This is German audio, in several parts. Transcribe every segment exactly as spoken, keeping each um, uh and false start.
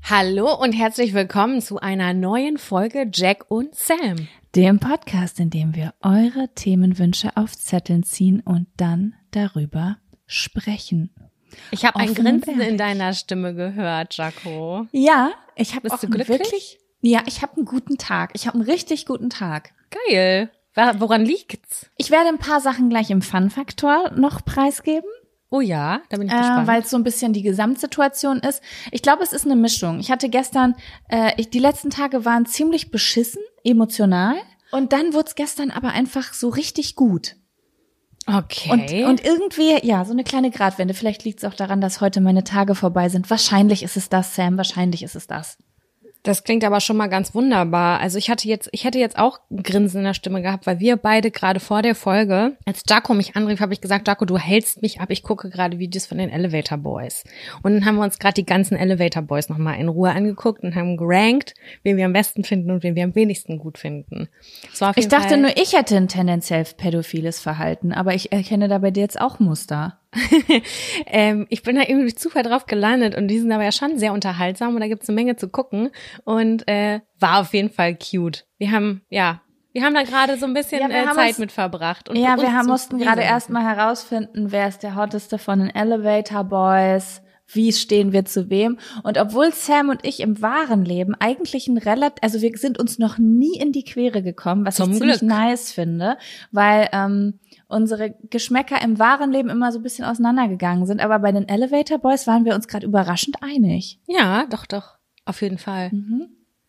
Hallo und herzlich willkommen zu einer neuen Folge Jack und Sam. Dem Podcast, in dem wir eure Themenwünsche auf Zetteln ziehen und dann darüber sprechen. Ich habe ein Offen Grinsen und ehrlich. in deiner Stimme gehört, Jaco. Ja, ich habe Bist auch du einen glücklich? wirklich, ja, ich habe einen guten Tag. Ich habe einen richtig guten Tag. Geil. Wa- Woran liegt's? Ich werde ein paar Sachen gleich im Fun-Faktor noch preisgeben, Oh ja, da bin ich äh, gespannt. weil es so ein bisschen die Gesamtsituation ist. Ich glaube, es ist eine Mischung. Ich hatte gestern, äh, ich, die letzten Tage waren ziemlich beschissen, emotional. Und dann wurde es gestern aber einfach so richtig gut. Okay. Und, und irgendwie, ja, so eine kleine Gratwende. Vielleicht liegt es auch daran, dass heute meine Tage vorbei sind. Wahrscheinlich ist es das, Sam. Wahrscheinlich ist es das. Das klingt aber schon mal ganz wunderbar. Also ich hatte jetzt, ich hätte jetzt auch ein Grinsen in der Stimme gehabt, weil wir beide gerade vor der Folge, als Jaco mich anrief, habe ich gesagt, Jaco, du hältst mich ab, ich gucke gerade Videos von den Elevator Boys. Und dann haben wir uns gerade die ganzen Elevator Boys nochmal in Ruhe angeguckt und haben gerankt, wen wir am besten finden und wen wir am wenigsten gut finden. Das war auf Ich jeden dachte Fall, nur, ich hätte ein tendenziell pädophiles Verhalten, aber ich erkenne da bei dir jetzt auch Muster. ähm, ich bin da irgendwie durch Zufall drauf gelandet und die sind aber ja schon sehr unterhaltsam und da gibt's eine Menge zu gucken und äh, war auf jeden Fall cute. Wir haben, ja, wir haben da gerade so ein bisschen Ja, wir äh, haben Zeit uns- mit verbracht. Und Ja, uns wir haben, zu mussten gerade berieseln. erstmal herausfinden, wer ist der hotteste von den Elevator Boys, wie stehen wir zu wem. Und obwohl Sam und ich im wahren Leben eigentlich ein relativ, also wir sind uns noch nie in die Quere gekommen, was Zum ich ziemlich Glück. nice finde, weil ähm, unsere Geschmäcker im wahren Leben immer so ein bisschen auseinandergegangen sind. Aber bei den Elevator Boys waren wir uns gerade überraschend einig. Ja, doch, doch, auf jeden Fall. Mhm.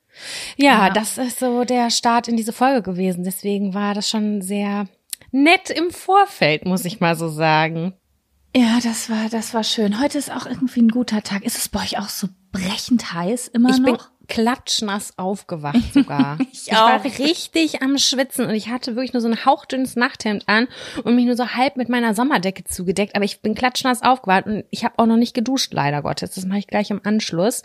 Ja, Ja. das ist so der Start in diese Folge gewesen. Deswegen war das schon sehr nett im Vorfeld, muss ich mal so sagen. Ja, das war, das war schön. Heute ist auch irgendwie ein guter Tag. Ist es bei euch auch so brechend heiß immer Ich bin noch? klatschnass aufgewacht sogar. Ich ich war auch. richtig am Schwitzen und ich hatte wirklich nur so ein hauchdünnes Nachthemd an und mich nur so halb mit meiner Sommerdecke zugedeckt. Aber ich bin klatschnass aufgewacht und ich habe auch noch nicht geduscht, leider Gottes. Das mache ich gleich im Anschluss.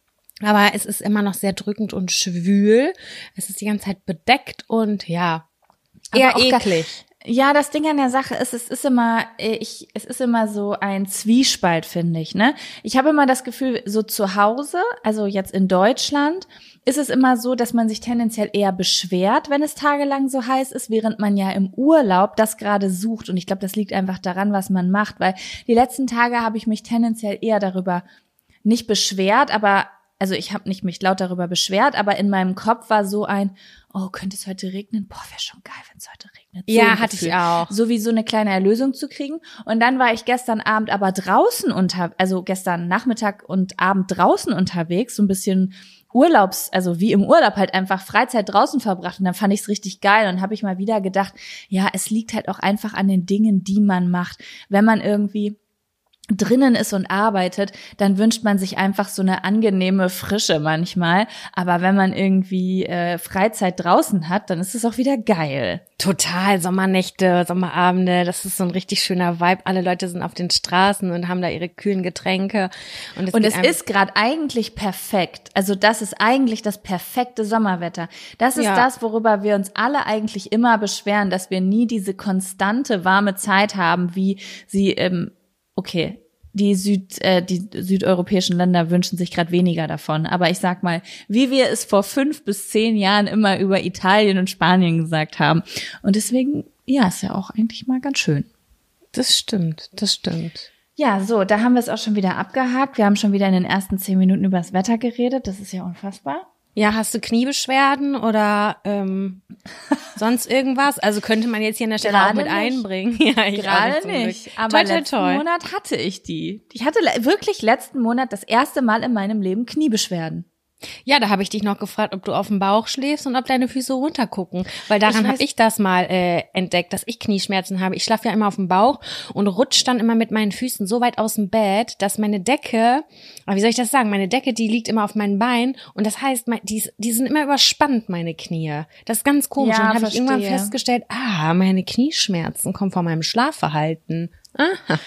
Aber es ist immer noch sehr drückend und schwül. Es ist die ganze Zeit bedeckt und ja, eher Aber auch gar- eklig. Ja, das Ding an der Sache ist, es ist immer, äh, ich, es ist immer so ein Zwiespalt, finde ich, ne? Ich habe immer das Gefühl, so zu Hause, also jetzt in Deutschland, ist es immer so, dass man sich tendenziell eher beschwert, wenn es tagelang so heiß ist, während man ja im Urlaub das gerade sucht. Und ich glaube, das liegt einfach daran, was man macht, weil die letzten Tage habe ich mich tendenziell eher darüber nicht beschwert, aber also ich habe nicht mich laut darüber beschwert, aber in meinem Kopf war so ein, oh, könnte es heute regnen? Boah, wäre schon geil, wenn es heute regnet. So Ja, ein hatte ich Gefühl. auch. So wie so eine kleine Erlösung zu kriegen. Und dann war ich gestern Abend aber draußen unter, also gestern Nachmittag und Abend draußen unterwegs, so ein bisschen Urlaubs, also wie im Urlaub halt einfach Freizeit draußen verbracht. Und dann fand ich es richtig geil und habe ich mal wieder gedacht, ja, es liegt halt auch einfach an den Dingen, die man macht. Wenn man irgendwie drinnen ist und arbeitet, dann wünscht man sich einfach so eine angenehme Frische manchmal. Aber wenn man irgendwie äh, Freizeit draußen hat, dann ist es auch wieder geil. Total, Sommernächte, Sommerabende, das ist so ein richtig schöner Vibe. Alle Leute sind auf den Straßen und haben da ihre kühlen Getränke. Und es, Und geht es einem- ist gerade eigentlich perfekt. Also das ist eigentlich das perfekte Sommerwetter. Das ist Ja. das, worüber wir uns alle eigentlich immer beschweren, dass wir nie diese konstante warme Zeit haben, wie sie ähm, okay, die Süd, äh, die südeuropäischen Länder wünschen sich gerade weniger davon. Aber ich sag mal, wie wir es vor fünf bis zehn Jahren immer über Italien und Spanien gesagt haben. Und deswegen, ja, ist ja auch eigentlich mal ganz schön. Das stimmt, das stimmt. Ja, so, da haben wir es auch schon wieder abgehakt. Wir haben schon wieder in den ersten zehn Minuten über das Wetter geredet. Das ist ja unfassbar. Ja, hast du Kniebeschwerden oder ähm, sonst irgendwas? Also könnte man jetzt hier an der Stelle auch Gerade mit nicht. einbringen. Ja, ich auch Gerade zum Glück. nicht. Aber toi, toi, letzten toi. Monat hatte ich die. Ich hatte le- wirklich letzten Monat das erste Mal in meinem Leben Kniebeschwerden. Ja, da habe ich dich noch gefragt, ob du auf dem Bauch schläfst und ob deine Füße runtergucken. Weil daran Ich weiß- habe ich das mal äh, entdeckt, dass ich Knieschmerzen habe. Ich schlafe ja immer auf dem Bauch und rutsche dann immer mit meinen Füßen so weit aus dem Bett, dass meine Decke, aber wie soll ich das sagen, meine Decke, die liegt immer auf meinen Beinen und das heißt, mein- die, ist- die sind immer überspannt, meine Knie. Das ist ganz komisch. Ja, und dann habe ich irgendwann verstehe. festgestellt, ah, meine Knieschmerzen kommen von meinem Schlafverhalten. Aha.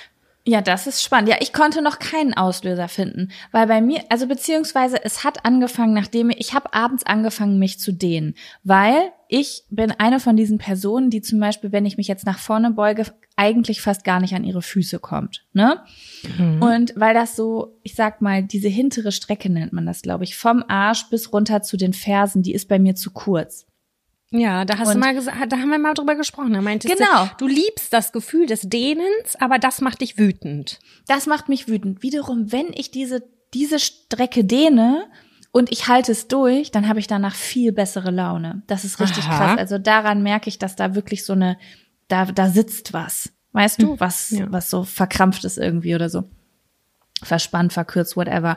Ja, das ist spannend. Ja, ich konnte noch keinen Auslöser finden, weil bei mir, also beziehungsweise es hat angefangen, nachdem ich, ich habe abends angefangen, mich zu dehnen, weil ich bin eine von diesen Personen, die zum Beispiel, wenn ich mich jetzt nach vorne beuge, eigentlich fast gar nicht an ihre Füße kommt, ne? Mhm. Und weil das so, ich sag mal, diese hintere Strecke nennt man das, glaube ich, vom Arsch bis runter zu den Fersen, die ist bei mir zu kurz. Ja, da hast und, du mal gesagt, da haben wir mal drüber gesprochen. Da meintest genau. du, du liebst das Gefühl des Dehnens, aber das macht dich wütend. Das macht mich wütend. Wiederum, wenn ich diese diese Strecke dehne und ich halte es durch, dann habe ich danach viel bessere Laune. Das ist richtig Aha. krass. Also daran merke ich, dass da wirklich so eine, da da sitzt was. Weißt du, was ja. was so verkrampft ist irgendwie oder so. Verspannt, verkürzt, whatever.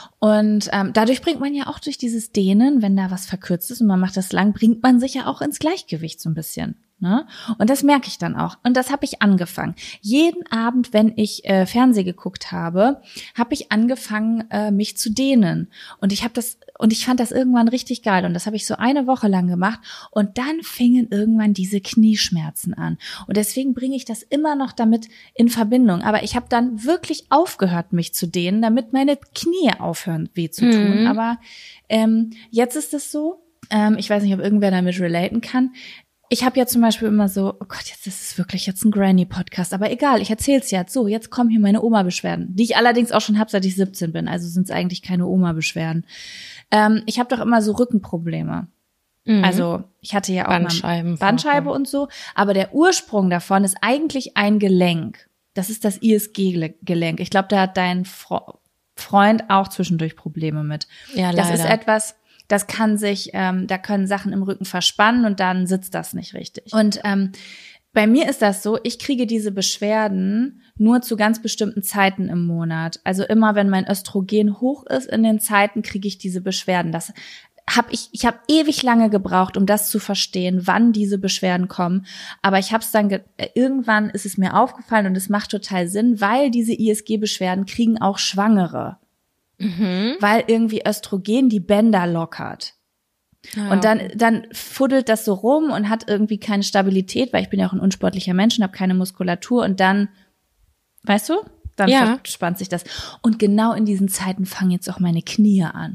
Und ähm, dadurch bringt man ja auch durch dieses Dehnen, wenn da was verkürzt ist und man macht das lang, bringt man sich ja auch ins Gleichgewicht so ein bisschen. Ne? Und das merke ich dann auch. Und das habe ich angefangen. Jeden Abend, wenn ich äh, Fernsehen geguckt habe, habe ich angefangen, äh, mich zu dehnen. Und ich habe das und ich fand das irgendwann richtig geil. Und das habe ich so eine Woche lang gemacht. Und dann fingen irgendwann diese Knieschmerzen an. Und deswegen bringe ich das immer noch damit in Verbindung. Aber ich habe dann wirklich aufgehört, mich zu dehnen, damit meine Knie aufhören, weh zu tun. Mhm. Aber ähm, jetzt ist es so, ähm, ich weiß nicht, ob irgendwer damit relaten kann. Ich habe ja zum Beispiel immer so, oh Gott, jetzt ist es wirklich jetzt ein Granny-Podcast, aber egal, ich erzähl's jetzt. So, jetzt kommen hier meine Oma-Beschwerden, die ich allerdings auch schon hab, seit ich siebzehn bin, also sind es eigentlich keine Oma-Beschwerden. Ähm, ich habe doch immer so Rückenprobleme. Mhm. Also ich hatte ja auch Bandscheiben, mal Bandscheibe und so, aber der Ursprung davon ist eigentlich ein Gelenk. Das ist das I S G-Gelenk. Ich glaube, da hat dein Fro- Freund auch zwischendurch Probleme mit. Ja, leider. Das ist etwas... Das kann sich, ähm, da können Sachen im Rücken verspannen und dann sitzt das nicht richtig. Und ähm, bei mir ist das so, ich kriege diese Beschwerden nur zu ganz bestimmten Zeiten im Monat. Also immer, wenn mein Östrogen hoch ist in den Zeiten, kriege ich diese Beschwerden. Das habe ich, ich habe ewig lange gebraucht, um das zu verstehen, wann diese Beschwerden kommen. Aber ich habe es dann, ge- irgendwann ist es mir aufgefallen und es macht total Sinn, weil diese I S G-Beschwerden kriegen auch Schwangere. Mhm. Weil irgendwie Östrogen die Bänder lockert. Ah, und dann okay. dann fuddelt das so rum und hat irgendwie keine Stabilität, weil ich bin ja auch ein unsportlicher Mensch und habe keine Muskulatur und dann, weißt du, dann ja. verspannt sich das. Und genau in diesen Zeiten fangen jetzt auch meine Knie an.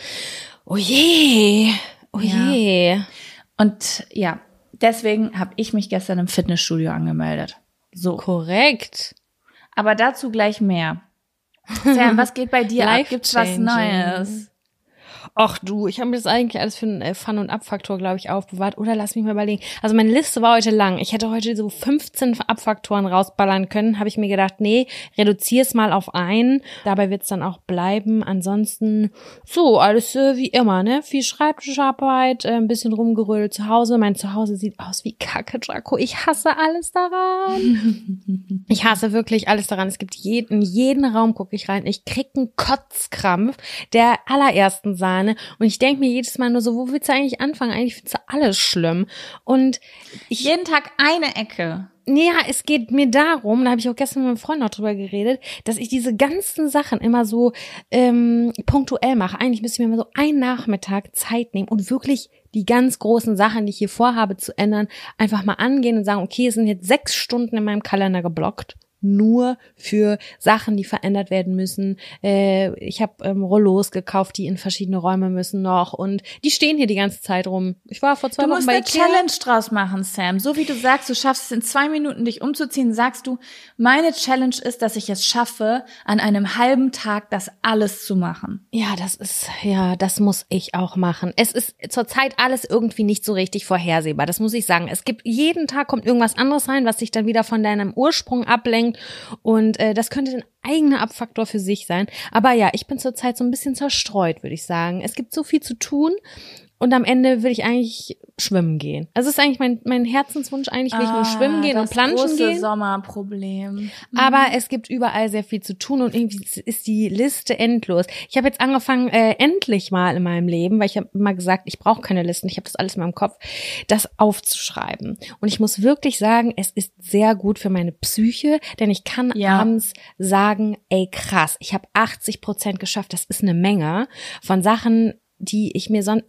Oh je, oh ja. je. Und ja, deswegen habe ich mich gestern im Fitnessstudio angemeldet. So. Korrekt. Aber dazu gleich mehr. Sam, was geht bei dir ab? Gibt's was Neues? Ach du, ich habe mir das eigentlich alles für einen Fun- und Abfaktor, glaube ich, aufbewahrt. Oder lass mich mal überlegen. Also meine Liste war heute lang. Ich hätte heute so fünfzehn Abfaktoren rausballern können. Habe ich mir gedacht, nee, reduziere es mal auf einen. Dabei wird es dann auch bleiben. Ansonsten so, alles äh, wie immer, ne? Viel Schreibtischarbeit, äh, ein bisschen rumgerödelt zu Hause. Mein Zuhause sieht aus wie Kacke, Draco. Ich hasse alles daran. Ich hasse wirklich alles daran. Es gibt jeden, jeden Raum gucke ich rein. Ich krieg einen Kotzkrampf der allerersten Sahne. Und ich denke mir jedes Mal nur so, wo willst du eigentlich anfangen? Eigentlich findest du alles schlimm. Und ich, jeden Tag eine Ecke. Ja, es geht mir darum, da habe ich auch gestern mit meinem Freund noch drüber geredet, dass ich diese ganzen Sachen immer so ähm, punktuell mache. Eigentlich müsste ich mir immer so einen Nachmittag Zeit nehmen und wirklich die ganz großen Sachen, die ich hier vorhabe zu ändern, einfach mal angehen und sagen, okay, es sind jetzt sechs Stunden in meinem Kalender geblockt. Nur für Sachen, die verändert werden müssen. Äh, ich habe ähm, Rollos gekauft, die in verschiedene Räume müssen noch und die stehen hier die ganze Zeit rum. Ich war vor zwei du Wochen bei Ikea. Du musst eine Challenge draus machen, Sam. So wie du sagst, du schaffst es in zwei Minuten, dich umzuziehen, sagst du, meine Challenge ist, dass ich es schaffe, an einem halben Tag das alles zu machen. Ja, das ist, ja, das muss ich auch machen. Es ist zurzeit alles irgendwie nicht so richtig vorhersehbar, das muss ich sagen. Es gibt, jeden Tag kommt irgendwas anderes rein, was sich dann wieder von deinem Ursprung ablenkt. Und äh, das könnte ein eigener Abfaktor für sich sein. Aber ja, ich bin zurzeit so ein bisschen zerstreut, würde ich sagen. Es gibt so viel zu tun und am Ende will ich eigentlich schwimmen gehen. Also es ist eigentlich mein mein Herzenswunsch, eigentlich will ich nur ah, schwimmen gehen und planschen gehen. Das große gehen. Sommerproblem. Mhm. Aber es gibt überall sehr viel zu tun und irgendwie ist die Liste endlos. Ich habe jetzt angefangen, äh, endlich mal in meinem Leben, weil ich habe immer gesagt, ich brauche keine Listen, ich habe das alles in meinem Kopf, das aufzuschreiben. Und ich muss wirklich sagen, es ist sehr gut für meine Psyche, denn ich kann ja. abends sagen, ey krass, ich habe achtzig Prozent geschafft, das ist eine Menge von Sachen, die ich mir sonst, es ist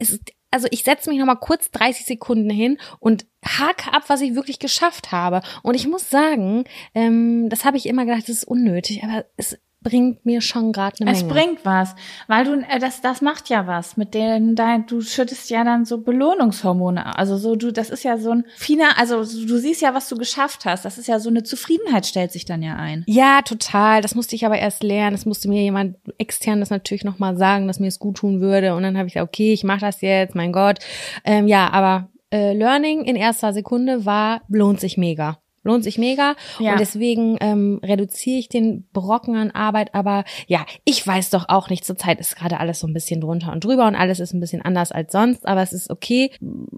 also ich setze mich nochmal kurz dreißig Sekunden hin und hake ab, was ich wirklich geschafft habe. Und ich muss sagen, ähm, das habe ich immer gedacht, das ist unnötig, aber es bringt mir schon gerade eine Menge. Es bringt was, weil du äh, das das macht ja was mit denen dein du schüttest ja dann so Belohnungshormone, also so du das ist ja so ein finer, also du siehst ja, was du geschafft hast. Das ist ja so eine Zufriedenheit stellt sich dann ja ein. Ja, total. Das musste ich aber erst lernen. Das musste mir jemand extern das natürlich nochmal sagen, dass mir es gut tun würde. Und dann habe ich gesagt, okay, ich mache das jetzt, mein Gott. Ähm, ja, aber äh, Learning in erster Sekunde war, lohnt sich mega. Lohnt sich mega Ja. und deswegen ähm, reduziere ich den Brocken an Arbeit, aber ja, ich weiß doch auch nicht, zurzeit ist gerade alles so ein bisschen drunter und drüber und alles ist ein bisschen anders als sonst, aber es ist okay,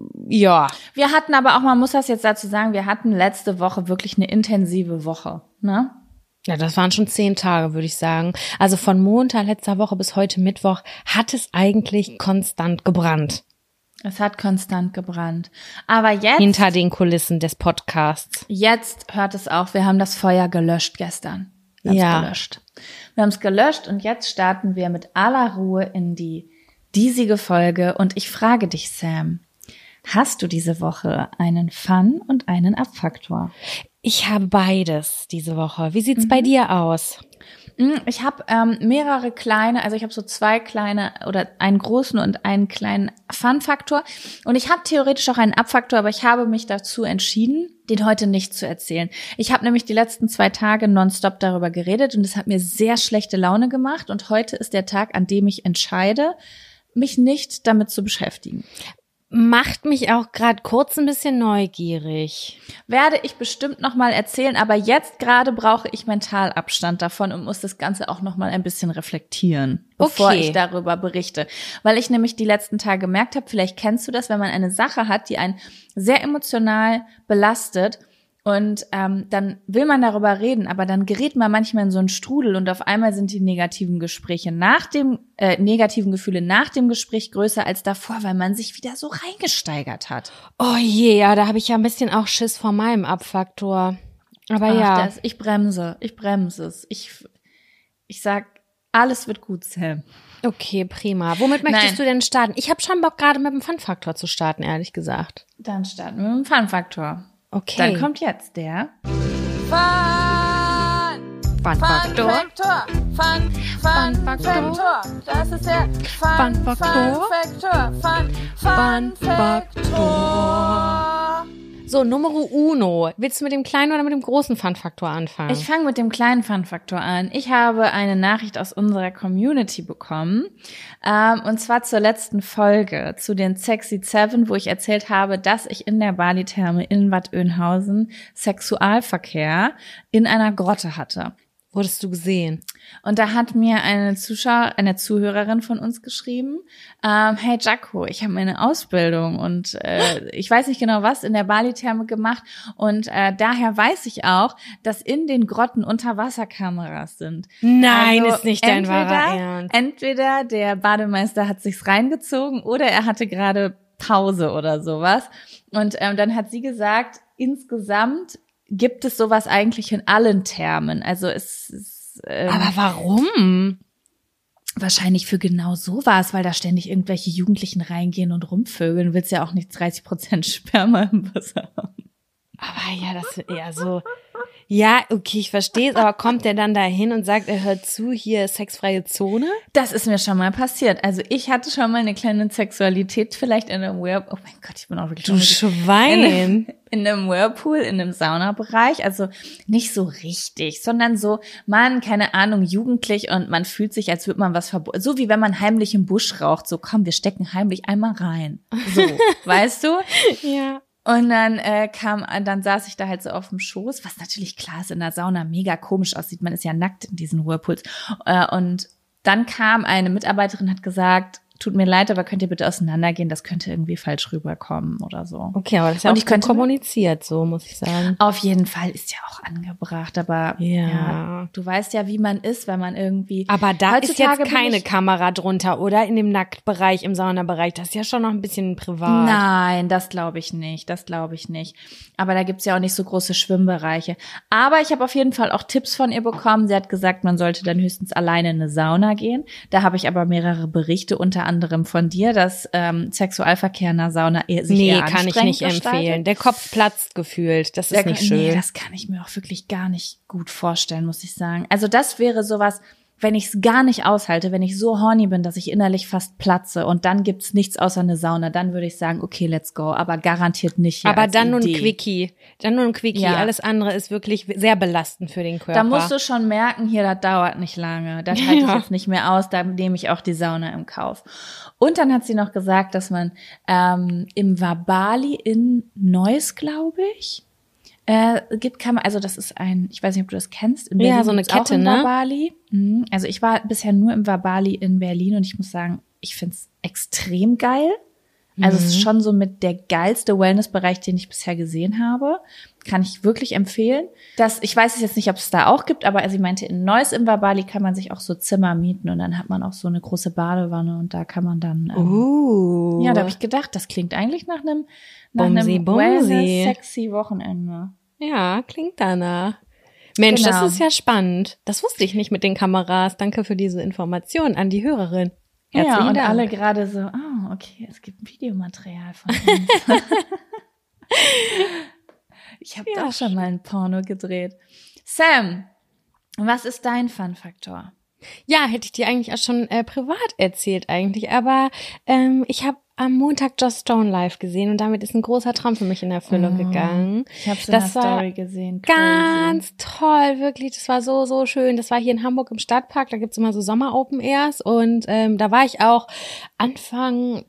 ja. Wir hatten aber auch, man muss das jetzt dazu sagen, wir hatten letzte Woche wirklich eine intensive Woche, ne? Ja, das waren schon zehn Tage, würde ich sagen. Also von Montag letzter Woche bis heute Mittwoch hat es eigentlich konstant gebrannt. Es hat konstant gebrannt. Aber jetzt, Hinter den Kulissen des Podcasts. jetzt hört es auf. Wir haben das Feuer gelöscht gestern. Wir haben es Ja. gelöscht. Wir haben es gelöscht und jetzt starten wir mit aller Ruhe in die diesige Folge. Und ich frage dich, Sam, hast du diese Woche einen Fun und einen Abfaktor? Ich habe beides diese Woche. Wie sieht's bei dir aus? Ich habe ähm, mehrere kleine, also ich habe so zwei kleine oder einen großen und einen kleinen Fun-Faktor. Und ich habe theoretisch auch einen Abfaktor, aber ich habe mich dazu entschieden, den heute nicht zu erzählen. Ich habe nämlich die letzten zwei Tage nonstop darüber geredet und es hat mir sehr schlechte Laune gemacht. Und heute ist der Tag, an dem ich entscheide, mich nicht damit zu beschäftigen. Macht mich auch gerade kurz ein bisschen neugierig. Werde ich bestimmt nochmal erzählen, aber jetzt gerade brauche ich Mentalabstand davon und muss das Ganze auch nochmal ein bisschen reflektieren, bevor Okay. ich darüber berichte. Weil ich nämlich die letzten Tage gemerkt habe, vielleicht kennst du das, wenn man eine Sache hat, die einen sehr emotional belastet und ähm, dann will man darüber reden, aber dann gerät man manchmal in so einen Strudel und auf einmal sind die negativen Gespräche nach dem, äh, negativen Gefühle nach dem Gespräch größer als davor, weil man sich wieder so reingesteigert hat. Oh je, ja, da habe ich ja ein bisschen auch Schiss vor meinem Abfaktor. Aber Ach, ja. das, ich bremse, ich bremse es. Ich, ich sag, alles wird gut, Sam. Okay, prima. Womit möchtest Nein. du denn starten? Ich habe schon Bock, gerade mit dem Fun-Faktor zu starten, ehrlich gesagt. Dann starten wir mit dem Fun-Faktor. Okay. Dann kommt jetzt der Fun-Faktor. Fun, Fun Faktor. Das ist der Fun Faktor. Faktor. Fun, Fun Faktor. So, Numero uno. Willst du mit dem kleinen oder mit dem großen Fun-Faktor anfangen? Ich fange mit dem kleinen Fun-Faktor an. Ich habe eine Nachricht aus unserer Community bekommen, ähm, und zwar zur letzten Folge, zu den Sexy Seven, wo ich erzählt habe, dass ich in der Bali-Therme in Bad Oeynhausen Sexualverkehr in einer Grotte hatte. Wurdest du gesehen? Und da hat mir eine Zuschauer, eine Zuhörerin von uns geschrieben, ähm, hey Jaco, ich habe meine Ausbildung und äh, ich weiß nicht genau was in der Bali-Therme gemacht und äh, daher weiß ich auch, dass in den Grotten Unterwasserkameras sind. Nein, Also ist nicht dein entweder, wahrer Ernst. Entweder der Bademeister hat sich's reingezogen oder er hatte gerade Pause oder sowas. Und ähm, dann hat sie gesagt, insgesamt gibt es sowas eigentlich in allen Thermen. Also es ist ähm, Aber warum? wahrscheinlich für genau sowas, weil da ständig irgendwelche Jugendlichen reingehen und rumvögeln. Du willst ja auch nicht dreißig Prozent Sperma im Wasser haben. Aber ja, das ist eher so. Ja, okay, ich verstehe es, aber kommt der dann da hin und sagt, er hört zu, hier sexfreie Zone? Das ist mir schon mal passiert. Also ich hatte schon mal eine kleine Sexualität vielleicht in einem Whirlpool. Oh mein Gott, ich bin auch wirklich Du schon Schwein. in, in einem Whirlpool, in einem Saunabereich. Also nicht so richtig, sondern so, man, keine Ahnung, jugendlich und man fühlt sich, als würde man was verboten. So wie wenn man heimlich im Busch raucht. So, komm, wir stecken heimlich einmal rein. So, weißt du? Ja. Und dann äh, kam, dann saß ich da halt so auf dem Schoß, was natürlich klar ist, in der Sauna mega komisch aussieht. Man ist ja nackt in diesen Whirlpools. Äh, und dann kam eine Mitarbeiterin, hat gesagt, tut mir leid, aber könnt ihr bitte auseinandergehen, das könnte irgendwie falsch rüberkommen oder so. Okay, aber das ist ja Und auch ich gut könnte- kommuniziert, so muss ich sagen. Auf jeden Fall ist ja auch angebracht, aber Ja. ja, du weißt ja, wie man ist, wenn man irgendwie. Aber da ist Heutzutage jetzt bin keine ich- Kamera drunter, oder? In dem Nacktbereich, im Saunabereich. Das ist ja schon noch ein bisschen privat. Nein, das glaube ich nicht, das glaube ich nicht. Aber da gibt's ja auch nicht so große Schwimmbereiche. Aber ich habe auf jeden Fall auch Tipps von ihr bekommen. Sie hat gesagt, man sollte dann höchstens alleine in eine Sauna gehen. Da habe ich aber mehrere Berichte, unter anderem von dir, dass ähm, Sexualverkehr in der Sauna eher, sich nee, eher kann ich nicht gestaltet. empfehlen. Der Kopf platzt gefühlt. Das ist Der, nicht schön. Nee, das kann ich mir auch wirklich gar nicht gut vorstellen, muss ich sagen. Also das wäre sowas, wenn ich es gar nicht aushalte, wenn ich so horny bin, dass ich innerlich fast platze und dann gibt's nichts außer eine Sauna, dann würde ich sagen, okay, let's go, aber garantiert nicht hier Aber als dann nur ein Idee. Quickie. Dann nur ein Quickie. Ja. Alles andere ist wirklich sehr belastend für den Körper. Da musst du schon merken, hier, das dauert nicht lange. Das halte ich Ja. jetzt nicht mehr aus, da nehme ich auch die Sauna im Kauf. Und dann hat sie noch gesagt, dass man ähm, im Wabali in Neuss, glaube ich, äh, gibt, kann man, also das ist ein, ich weiß nicht, ob du das kennst, in Berlin Ja, so eine gibt's auch Kette, im ne? Wabali. Mhm. Also ich war bisher nur im Wabali in Berlin und ich muss sagen, ich find's extrem geil. Also es ist schon so mit der geilste Wellnessbereich, den ich bisher gesehen habe. Kann ich wirklich empfehlen. Das, ich weiß es jetzt nicht, ob es da auch gibt, aber sie meinte, in Neuss im Wabali kann man sich auch so Zimmer mieten und dann hat man auch so eine große Badewanne und da kann man dann, ähm, Uh. ja, da habe ich gedacht, das klingt eigentlich nach einem, nach Bumsi, einem bumsi. Wellness-sexy Wochenende. Ja, klingt danach. Mensch, Genau. das ist ja spannend. Das wusste ich nicht mit den Kameras. Danke für diese Information an die Hörerin. Herzlichen Ja, und Dank. alle gerade so, oh, okay, es gibt Videomaterial von uns. Ich habe Ja. auch schon mal ein Porno gedreht. Sam, was ist dein Fun-Faktor? Ja, hätte ich dir eigentlich auch schon äh, privat erzählt eigentlich, aber ähm, ich habe am Montag Joss Stone live gesehen und damit ist ein großer Traum für mich in Erfüllung Oh, gegangen. Ich habe es in Das der war Story gesehen. Crazy. Ganz toll, wirklich. Das war so, so schön. Das war hier in Hamburg im Stadtpark. Da gibt's immer so Sommer-Open-Airs. Und ähm, da war ich auch Anfang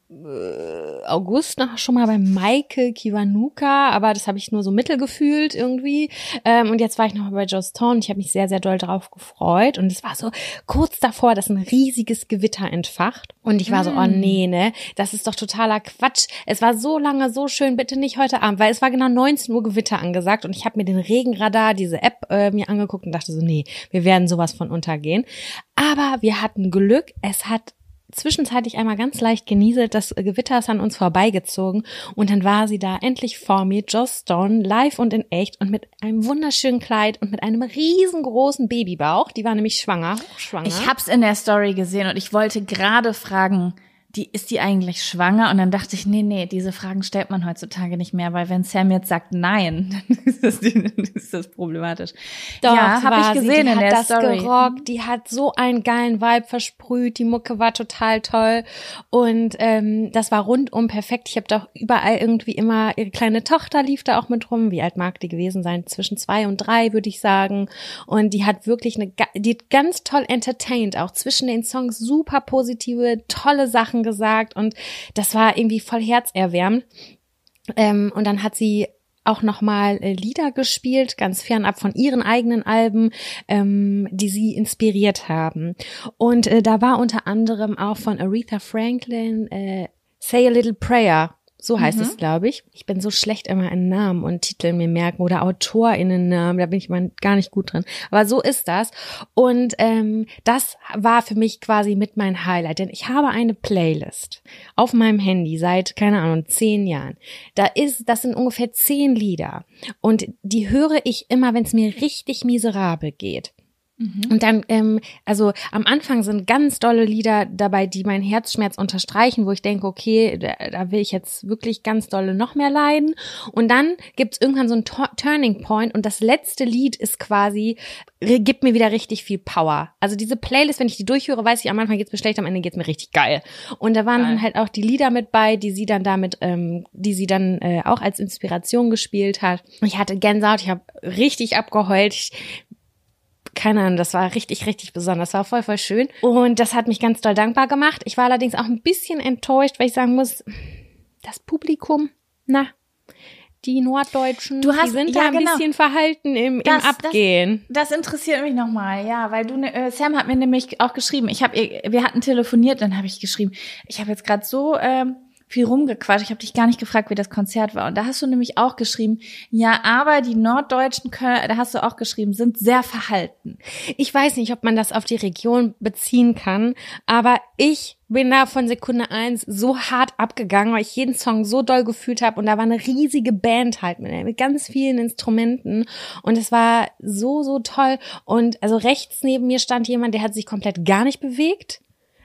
äh, August noch schon mal bei Maike Kiwanuka. Aber das habe ich nur so mittelgefühlt irgendwie. Ähm, und jetzt war ich noch mal bei Joss Stone. Ich habe mich sehr, sehr doll drauf gefreut. Und es war so kurz davor, dass ein riesiges Gewitter entfacht. Und ich war so, oh nee, ne, das ist doch totaler Quatsch. Es war so lange, so schön, bitte nicht heute Abend. Weil es war genau neunzehn Uhr Gewitter angesagt. Und ich habe mir den Regenradar, diese App, äh, mir angeguckt und dachte so, nee, wir werden sowas von untergehen. Aber wir hatten Glück. Es hat zwischenzeitlich einmal ganz leicht genieselt, das Gewitter ist an uns vorbeigezogen und dann war sie da endlich vor mir, Joss Stone, live und in echt und mit einem wunderschönen Kleid und mit einem riesengroßen Babybauch, die war nämlich schwanger, schwanger. Ich hab's in der Story gesehen und ich wollte gerade fragen, die, ist die eigentlich schwanger? Und dann dachte ich, nee, nee, diese Fragen stellt man heutzutage nicht mehr, weil wenn Sam jetzt sagt nein, dann ist das, dann ist das problematisch. Doch, ja, habe ich war gesehen sie. Die in hat der das Story. gerockt, die hat so einen geilen Vibe versprüht, die Mucke war total toll und ähm, das war rundum perfekt. Ich habe doch überall irgendwie immer, ihre kleine Tochter lief da auch mit rum, wie alt mag die gewesen sein? Zwischen zwei und drei, würde ich sagen, und die hat wirklich eine, die hat ganz toll entertained, auch zwischen den Songs super positive, tolle Sachen gesagt und das war irgendwie voll herzerwärmend. Ähm, und dann hat sie auch nochmal äh, Lieder gespielt, ganz fernab von ihren eigenen Alben, ähm, die sie inspiriert haben. Und äh, da war unter anderem auch von Aretha Franklin äh, Say a Little Prayer. So heißt Mhm. es, glaube ich. Ich bin so schlecht immer in Namen und Titeln mir merken oder AutorInnen-Namen, da bin ich mal gar nicht gut drin. Aber so ist das. Und ähm, das war für mich quasi mit mein Highlight, denn ich habe eine Playlist auf meinem Handy seit, keine Ahnung, zehn Jahren. Da ist, das sind ungefähr zehn Lieder und die höre ich immer, wenn es mir richtig miserabel geht. Und dann, ähm, also am Anfang sind ganz dolle Lieder dabei, die meinen Herzschmerz unterstreichen, wo ich denke, okay, da, da will ich jetzt wirklich ganz dolle noch mehr leiden. Und dann gibt's irgendwann so einen To- Turning Point und das letzte Lied ist quasi, re- gibt mir wieder richtig viel Power. Also diese Playlist, wenn ich die durchhöre, weiß ich, am Anfang geht's mir schlecht, am Ende geht's mir richtig geil. Und da waren Geil. dann halt auch die Lieder mit bei, die sie dann damit, ähm, die sie dann äh, auch als Inspiration gespielt hat. Ich hatte Gänsehaut, ich habe richtig abgeheult. Ich, keine Ahnung, das war richtig, richtig besonders. Das war voll, voll schön. Und das hat mich ganz doll dankbar gemacht. Ich war allerdings auch ein bisschen enttäuscht, weil ich sagen muss, das Publikum, na, die Norddeutschen, Du hast- die sind ja, da ein genau. bisschen verhalten im, im Das- Abgehen. Das interessiert mich nochmal, ja, weil du, ne, äh, Sam hat mir nämlich auch geschrieben, ich habe, wir hatten telefoniert, dann habe ich geschrieben, ich habe jetzt gerade so ähm, viel rumgequatscht, ich habe dich gar nicht gefragt, wie das Konzert war. Und da hast du nämlich auch geschrieben, ja, aber die Norddeutschen, können, da hast du auch geschrieben, sind sehr verhalten. Ich weiß nicht, ob man das auf die Region beziehen kann, aber ich bin da von Sekunde eins so hart abgegangen, weil ich jeden Song so doll gefühlt habe und da war eine riesige Band halt mit, mit ganz vielen Instrumenten und es war so, so toll und also rechts neben mir stand jemand, der hat sich komplett gar nicht bewegt.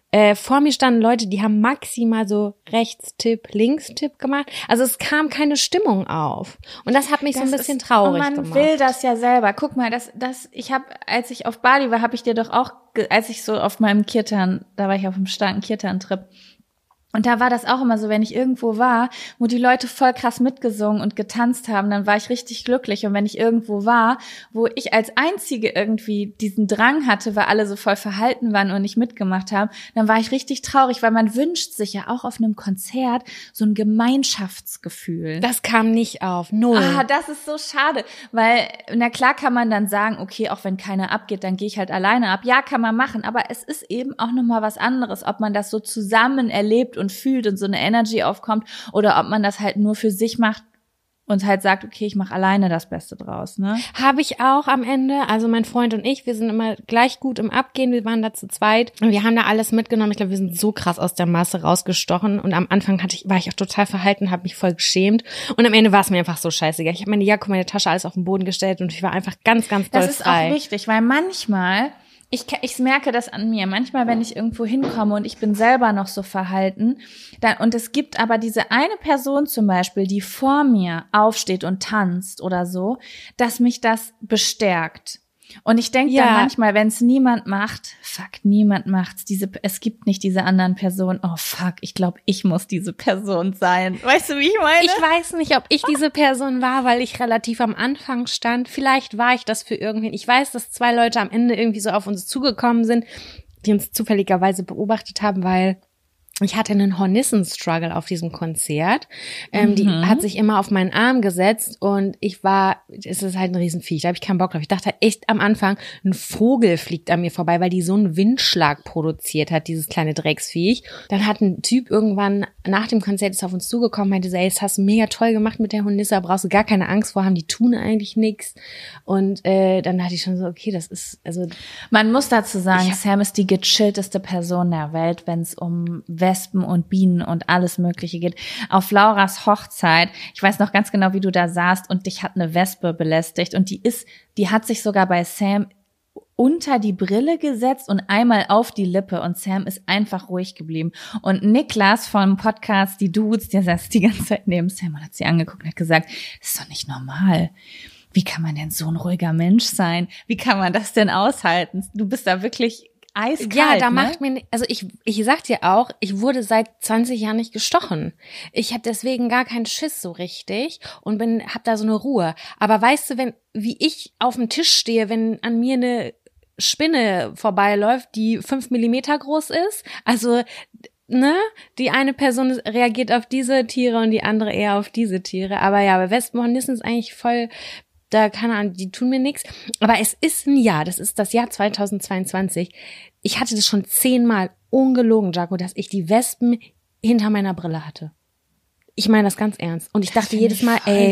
Äh, vor mir standen Leute, die haben maximal so Rechtstipp, Linkstipp gemacht. Also es kam keine Stimmung auf. Und das hat mich das so ein bisschen ist, traurig und man gemacht. Man will das ja selber. Guck mal, das, das, ich habe, als ich auf Bali war, habe ich dir doch auch, als ich so auf meinem Kirtan, da war ich auf einem starken Kirtan-Trip. Und da war das auch immer so, wenn ich irgendwo war, wo die Leute voll krass mitgesungen und getanzt haben, dann war ich richtig glücklich. Und wenn ich irgendwo war, wo ich als Einzige irgendwie diesen Drang hatte, weil alle so voll verhalten waren und nicht mitgemacht haben, dann war ich richtig traurig, weil man wünscht sich ja auch auf einem Konzert so ein Gemeinschaftsgefühl. Das kam nicht auf, null. Ah, das ist so schade, weil, na klar kann man dann sagen, okay, auch wenn keiner abgeht, dann gehe ich halt alleine ab. Ja, kann man machen, aber es ist eben auch nochmal was anderes, ob man das so zusammen erlebt und fühlt und so eine Energy aufkommt oder ob man das halt nur für sich macht und halt sagt, okay, ich mache alleine das Beste draus, ne? Habe ich auch am Ende, also mein Freund und ich, wir sind immer gleich gut im Abgehen, wir waren da zu zweit und wir haben da alles mitgenommen. Ich glaube, wir sind so krass aus der Masse rausgestochen und am Anfang hatte ich, war ich auch total verhalten, habe mich voll geschämt und am Ende war es mir einfach so scheißegal. Ich habe meine Jacke, meine Tasche, alles auf den Boden gestellt und ich war einfach ganz, ganz doll frei. Das ist auch wichtig, weil manchmal Ich, ich merke das an mir. Manchmal, wenn ich irgendwo hinkomme und ich bin selber noch so verhalten, dann, und es gibt aber diese eine Person zum Beispiel, die vor mir aufsteht und tanzt oder so, dass mich das bestärkt. Und ich denke ja. dann manchmal, wenn es niemand macht, fuck, niemand macht's. Diese, es gibt nicht diese anderen Personen. Oh fuck, ich glaube, ich muss diese Person sein. Weißt du, wie ich meine? Ich weiß nicht, ob ich diese Person war, weil ich relativ am Anfang stand. Vielleicht war ich das für irgendwen. Ich weiß, dass zwei Leute am Ende irgendwie so auf uns zugekommen sind, die uns zufälligerweise beobachtet haben, weil ich hatte einen Hornissen-Struggle auf diesem Konzert. Ähm, mhm. Die hat sich immer auf meinen Arm gesetzt und ich war, es ist halt ein Riesenviech, da habe ich keinen Bock drauf. Ich dachte echt am Anfang, ein Vogel fliegt an mir vorbei, weil die so einen Windschlag produziert hat, dieses kleine Drecksviech. Dann hat ein Typ irgendwann nach dem Konzert ist auf uns zugekommen, meinte so, ey, das hast du mega toll gemacht mit der Hornisse, brauchst du gar keine Angst vor haben, die tun eigentlich nichts. Und äh, dann dachte ich schon so, okay, das ist, also... Man muss dazu sagen, hab, Sam ist die gechillteste Person der Welt, wenn es um Wespen und Bienen und alles Mögliche geht. Auf Lauras Hochzeit, ich weiß noch ganz genau, wie du da saßt und dich hat eine Wespe belästigt und die ist, die hat sich sogar bei Sam unter die Brille gesetzt und einmal auf die Lippe und Sam ist einfach ruhig geblieben. Und Niklas vom Podcast Die Dudes, der saß die ganze Zeit neben Sam und hat sie angeguckt und hat gesagt, das ist doch nicht normal. Wie kann man denn so ein ruhiger Mensch sein? Wie kann man das denn aushalten? Du bist da wirklich eiskalt, ja, da ne? macht mir, also ich, ich sag dir auch, ich wurde seit zwanzig Jahren nicht gestochen. Ich habe deswegen gar keinen Schiss so richtig und bin, hab da so eine Ruhe. Aber weißt du, wenn, wie ich auf dem Tisch stehe, wenn an mir eine Spinne vorbeiläuft, die fünf Millimeter groß ist, also, ne, die eine Person reagiert auf diese Tiere und die andere eher auf diese Tiere. Aber ja, bei Wespen und Hornissen ist eigentlich voll, da, keine Ahnung, die tun mir nichts. Aber es ist ein Jahr, das ist das Jahr zweitausendzweiundzwanzig. Ich hatte das schon zehnmal ungelogen, Jaco, dass ich die Wespen hinter meiner Brille hatte. Ich meine das ganz ernst. Und ich dachte jedes Mal, ey,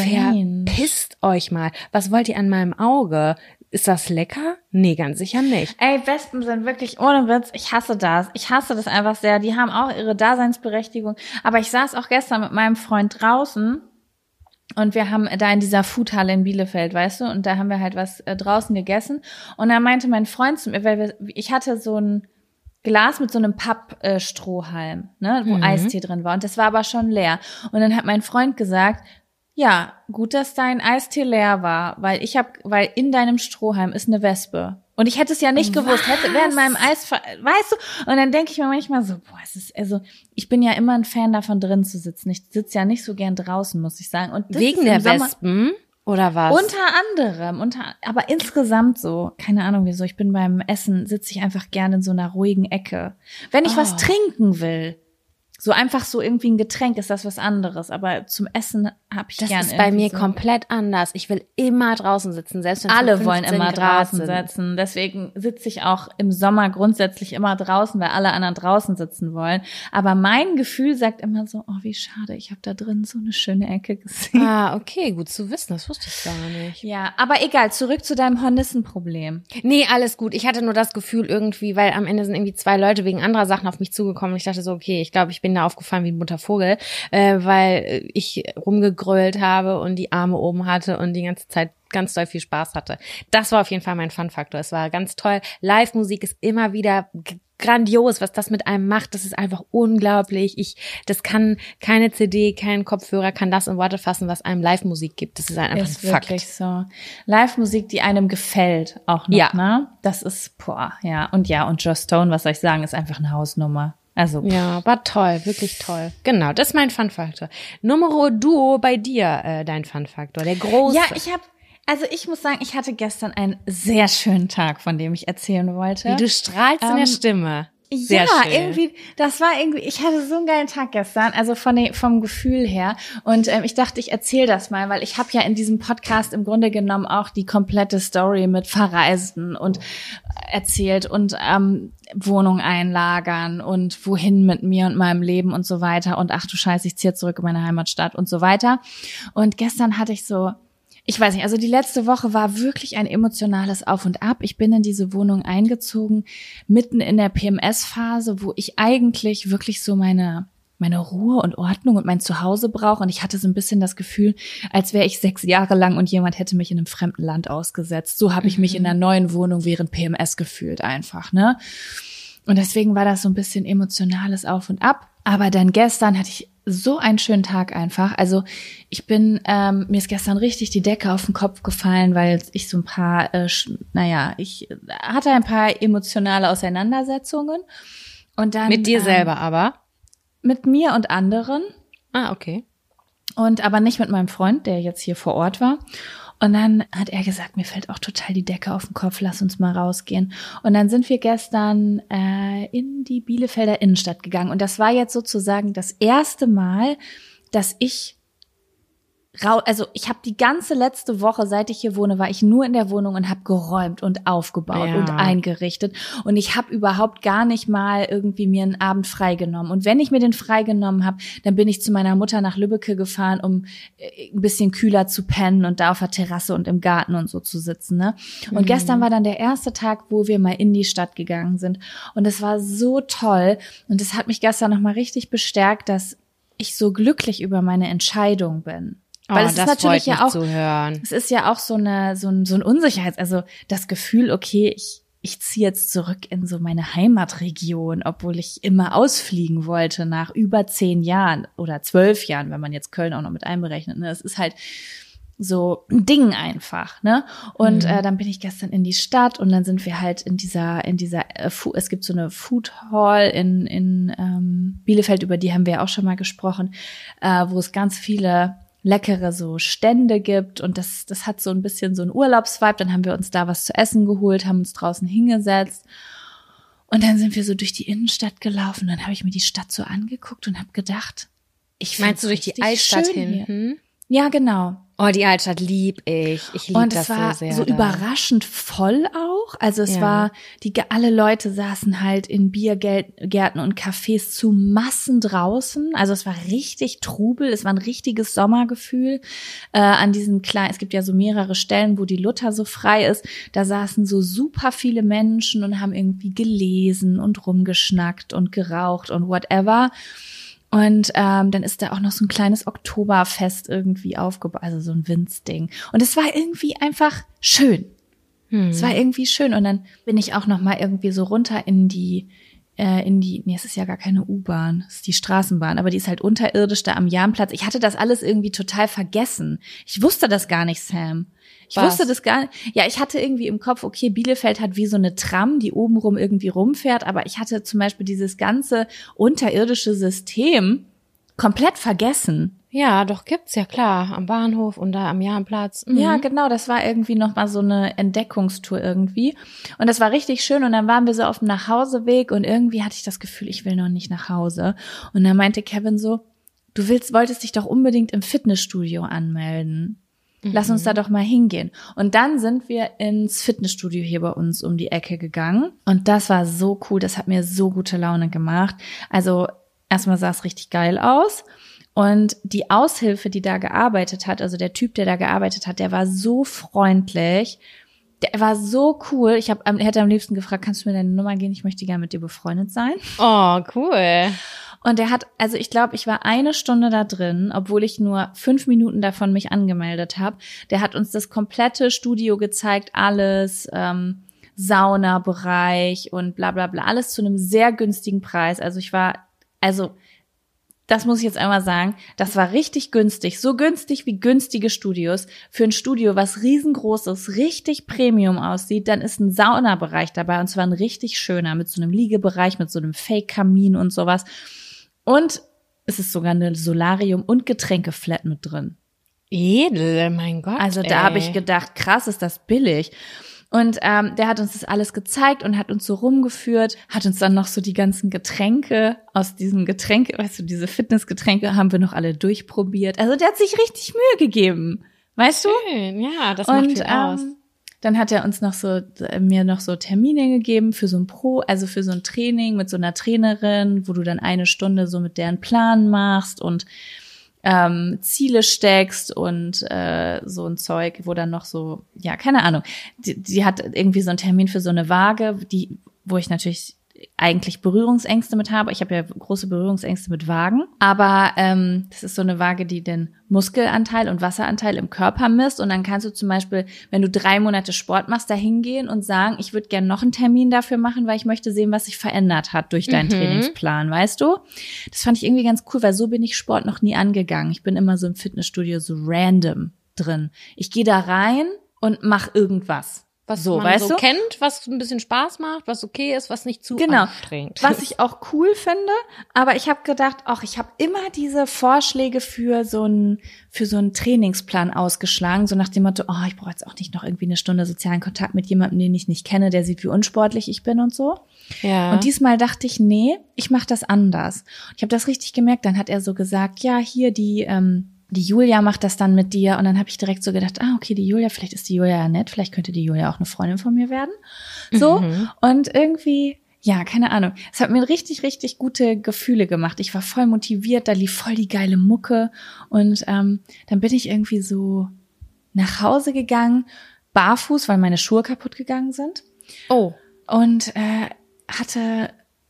verpisst euch mal. Was wollt ihr an meinem Auge? Ist das lecker? Nee, ganz sicher nicht. Ey, Wespen sind wirklich, ohne Witz, ich hasse das. Ich hasse das einfach sehr. Die haben auch ihre Daseinsberechtigung. Aber ich saß auch gestern mit meinem Freund draußen und wir haben da in dieser Foodhalle in Bielefeld, weißt du, und da haben wir halt was äh, draußen gegessen. Und da meinte mein Freund zu mir, weil wir, ich hatte so ein Glas mit so einem Pappstrohhalm, äh, ne, wo mhm. Eistee drin war. Und das war aber schon leer. Und dann hat mein Freund gesagt, ja, gut, dass dein Eistee leer war, weil ich hab, weil in deinem Strohhalm ist eine Wespe. Und ich hätte es ja nicht Was? gewusst, hätte während meinem Eis, weißt du? Und dann denke ich mir manchmal so, boah, es ist, also, ich bin ja immer ein Fan davon, drin zu sitzen. Ich sitze ja nicht so gern draußen, muss ich sagen. Und das wegen der Sommer, Wespen? Oder was? Unter anderem, unter, aber insgesamt so, keine Ahnung wieso, ich bin beim Essen, sitze ich einfach gerne in so einer ruhigen Ecke. Wenn ich oh. was trinken will, so einfach so irgendwie ein Getränk ist das was anderes, aber zum Essen habe ich das gerne. Das ist bei mir so. komplett anders. Ich will immer draußen sitzen, selbst wenn es alle wollen immer Grad draußen sind. sitzen. Deswegen sitze ich auch im Sommer grundsätzlich immer draußen, weil alle anderen draußen sitzen wollen. Aber mein Gefühl sagt immer so, oh wie schade, ich habe da drin so eine schöne Ecke gesehen. Ah, okay, gut zu wissen, das wusste ich gar nicht. Ja, aber egal, zurück zu deinem Hornissenproblem. Nee, alles gut. Ich hatte nur das Gefühl irgendwie, weil am Ende sind irgendwie zwei Leute wegen anderer Sachen auf mich zugekommen und ich dachte so, okay, ich glaube, ich bin bin da aufgefallen wie ein bunter Vogel, äh, weil ich rumgegrölt habe und die Arme oben hatte und die ganze Zeit ganz doll viel Spaß hatte. Das war auf jeden Fall mein Fun-Faktor. Es war ganz toll. Live-Musik ist immer wieder g- grandios, was das mit einem macht. Das ist einfach unglaublich. Ich, das kann keine C D, kein Kopfhörer kann das in Worte fassen, was einem Live-Musik gibt. Das ist einfach ist ein Fakt. Wirklich so. Live-Musik, die einem gefällt, auch noch, Ja. ne? Das ist, boah, ja. Und ja, und Joss Stone, was soll ich sagen, ist einfach eine Hausnummer. Also, Ja, war toll, wirklich toll. Genau, das ist mein Fun-Faktor. Numero duo bei dir, äh, dein Fun-Faktor, der große. ja, ich habe Also ich muss sagen, ich hatte gestern einen sehr schönen Tag, von dem ich erzählen wollte. Wie du strahlst in der Ähm, Stimme. Sehr ja, schön. irgendwie, das war irgendwie, ich hatte so einen geilen Tag gestern, also von dem, vom Gefühl her. Und ähm, ich dachte, ich erzähle das mal, weil ich habe ja in diesem Podcast im Grunde genommen auch die komplette Story mit Verreisen und erzählt und ähm, Wohnung einlagern und wohin mit mir und meinem Leben und so weiter. Und ach du Scheiße, ich ziehe zurück in meine Heimatstadt und so weiter. Und gestern hatte ich so, ich weiß nicht, also die letzte Woche war wirklich ein emotionales Auf und Ab. Ich bin in diese Wohnung eingezogen, mitten in der P M S-Phase, wo ich eigentlich wirklich so meine meine Ruhe und Ordnung und mein Zuhause brauche. Und ich hatte so ein bisschen das Gefühl, als wäre ich sechs Jahre lang und jemand hätte mich in einem fremden Land ausgesetzt. So habe ich mich in einer neuen Wohnung während P M S gefühlt einfach, ne? Und deswegen war das so ein bisschen emotionales Auf und Ab. Aber dann gestern hatte ich so einen schönen Tag einfach. Also ich bin, ähm, mir ist gestern richtig die Decke auf den Kopf gefallen, weil ich so ein paar, äh, sch- naja, ich hatte ein paar emotionale Auseinandersetzungen. Und dann Mit dir ähm, selber aber? Mit mir und anderen. Ah, okay. Und aber nicht mit meinem Freund, der jetzt hier vor Ort war. Und dann hat er gesagt, mir fällt auch total die Decke auf den Kopf, lass uns mal rausgehen. Und dann sind wir gestern äh, in die Bielefelder Innenstadt gegangen. Und das war jetzt sozusagen das erste Mal, dass ich rau, also ich habe die ganze letzte Woche, seit ich hier wohne, war ich nur in der Wohnung und habe geräumt und aufgebaut Ja. und eingerichtet. Und ich habe überhaupt gar nicht mal irgendwie mir einen Abend freigenommen. Und wenn ich mir den freigenommen habe, dann bin ich zu meiner Mutter nach Lübbecke gefahren, um äh, ein bisschen kühler zu pennen und da auf der Terrasse und im Garten und so zu sitzen. Ne? Und Mhm. gestern war dann der erste Tag, wo wir mal in die Stadt gegangen sind. Und es war so toll. Und es hat mich gestern nochmal richtig bestärkt, dass ich so glücklich über meine Entscheidung bin. Weil oh, es das ist natürlich freut mich ja auch, zu hören. es ist ja auch so eine, so ein, so ein Unsicherheits, also das Gefühl, okay, ich, ich ziehe jetzt zurück in so meine Heimatregion, obwohl ich immer ausfliegen wollte nach über zehn Jahren oder zwölf Jahren, wenn man jetzt Köln auch noch mit einberechnet. Ne? Es ist halt so ein Ding einfach, ne? Und Mhm. äh, dann bin ich gestern in die Stadt und dann sind wir halt in dieser, in dieser, äh, Fu- es gibt so eine Food Hall in in ähm, Bielefeld, über die haben wir auch schon mal gesprochen, äh, wo es ganz viele leckere so Stände gibt und das das hat so ein bisschen so einen Urlaubsvibe. Dann haben wir uns da was zu essen geholt, haben uns draußen hingesetzt und dann sind wir so durch die Innenstadt gelaufen. Dann habe ich mir die Stadt so angeguckt und habe gedacht, ich Meinst du durch find's die richtig Altstadt schön hier. hinten? Ja, genau. Oh, die Altstadt lieb ich. Ich liebe Und das es war so sehr. so da. überraschend voll auch. Also es Ja. war, die alle Leute saßen halt in Biergärten und Cafés zu Massen draußen. Also es war richtig Trubel. Es war ein richtiges Sommergefühl. Äh, an diesen kleinen, es gibt ja so mehrere Stellen, wo die Luther so frei ist. Da saßen so super viele Menschen und haben irgendwie gelesen und rumgeschnackt und geraucht und whatever. Und ähm, dann ist da auch noch so ein kleines Oktoberfest irgendwie aufgebaut, also so ein Winzding. Und es war irgendwie einfach schön. Hm. Es war irgendwie schön. Und dann bin ich auch noch mal irgendwie so runter in die, äh, in die, nee, es ist ja gar keine U-Bahn, es ist die Straßenbahn, aber die ist halt unterirdisch da am Jahnplatz. Ich hatte das alles irgendwie total vergessen. Ich wusste das gar nicht, Sam. Ich Was? wusste das gar nicht. Ja, ich hatte irgendwie im Kopf, okay, Bielefeld hat wie so eine Tram, die obenrum irgendwie rumfährt, aber ich hatte zum Beispiel dieses ganze unterirdische System komplett vergessen. Ja, doch gibt's ja klar. Am Bahnhof und da am Jahnplatz. Mhm. Ja, genau, das war irgendwie noch mal so eine Entdeckungstour irgendwie. Und das war richtig schön. Und dann waren wir so auf dem Nachhauseweg und irgendwie hatte ich das Gefühl, ich will noch nicht nach Hause. Und dann meinte Kevin so, du willst, wolltest dich doch unbedingt im Fitnessstudio anmelden. Lass uns da doch mal hingehen. Und dann sind wir ins Fitnessstudio hier bei uns um die Ecke gegangen. Und das war so cool. Das hat mir so gute Laune gemacht. Also erstmal sah es richtig geil aus. Und die Aushilfe, die da gearbeitet hat, also der Typ, der da gearbeitet hat, der war so freundlich. Der war so cool. Ich hab, er hätte am liebsten gefragt, kannst du mir deine Nummer geben? Ich möchte gerne mit dir befreundet sein. Oh, cool. Und der hat, also ich glaube, ich war eine Stunde da drin, obwohl ich nur fünf Minuten davon mich angemeldet habe. Der hat uns das komplette Studio gezeigt, alles, ähm, Saunabereich und bla bla bla, alles zu einem sehr günstigen Preis. Also ich war, also das muss ich jetzt einmal sagen, das war richtig günstig, so günstig wie günstige Studios. Für ein Studio, was riesengroß ist, richtig Premium aussieht, dann ist ein Saunabereich dabei und zwar ein richtig schöner, mit so einem Liegebereich, mit so einem Fake-Kamin und sowas. Und es ist sogar eine Solarium- und Getränkeflat mit drin. Edel, mein Gott. Also da habe ich gedacht, krass, ist das billig. Und ähm, der hat uns das alles gezeigt und hat uns so rumgeführt, hat uns dann noch so die ganzen Getränke aus diesem Getränke, weißt du, diese Fitnessgetränke haben wir noch alle durchprobiert. Also der hat sich richtig Mühe gegeben, weißt Schön, du? ja, das macht und, viel aus. Ähm, dann hat er uns noch so äh, mir noch so Termine gegeben für so ein Pro, also für so ein Training mit so einer Trainerin, wo du dann eine Stunde so mit deren Plan machst und ähm, Ziele steckst und äh, so ein Zeug, wo dann noch so, ja, keine Ahnung, die, die hat irgendwie so einen Termin für so eine Waage, die, wo ich natürlich eigentlich Berührungsängste mit habe. Ich habe ja große Berührungsängste mit Waagen, aber ähm, das ist so eine Waage, die den Muskelanteil und Wasseranteil im Körper misst und dann kannst du zum Beispiel, wenn du drei Monate Sport machst, da hingehen und sagen, ich würde gerne noch einen Termin dafür machen, weil ich möchte sehen, was sich verändert hat durch deinen mhm. Trainingsplan, weißt du? Das fand ich irgendwie ganz cool, weil so bin ich Sport noch nie angegangen. Ich bin immer so im Fitnessstudio so random drin. Ich gehe da rein und mach irgendwas. Was so, man weißt so du? kennt, was ein bisschen Spaß macht, was okay ist, was nicht zu genau. anstrengend. Was ich auch cool finde, aber ich habe gedacht, ach, ich habe immer diese Vorschläge für so einen für so einen Trainingsplan ausgeschlagen, so nach dem Motto, oh, ich brauche jetzt auch nicht noch irgendwie eine Stunde sozialen Kontakt mit jemandem, den ich nicht kenne, der sieht, wie unsportlich ich bin und so. Ja. Und diesmal dachte ich, nee, ich mache das anders. Ich habe das richtig gemerkt, dann hat er so gesagt, ja, hier die ähm, die Julia macht das dann mit dir und dann habe ich direkt so gedacht, ah, okay, die Julia, vielleicht ist die Julia ja nett, vielleicht könnte die Julia auch eine Freundin von mir werden. So, mhm. und irgendwie, ja, keine Ahnung, es hat mir richtig, richtig gute Gefühle gemacht. Ich war voll motiviert, da lief voll die geile Mucke und ähm, dann bin ich irgendwie so nach Hause gegangen, barfuß, weil meine Schuhe kaputt gegangen sind. Oh. Und äh, hatte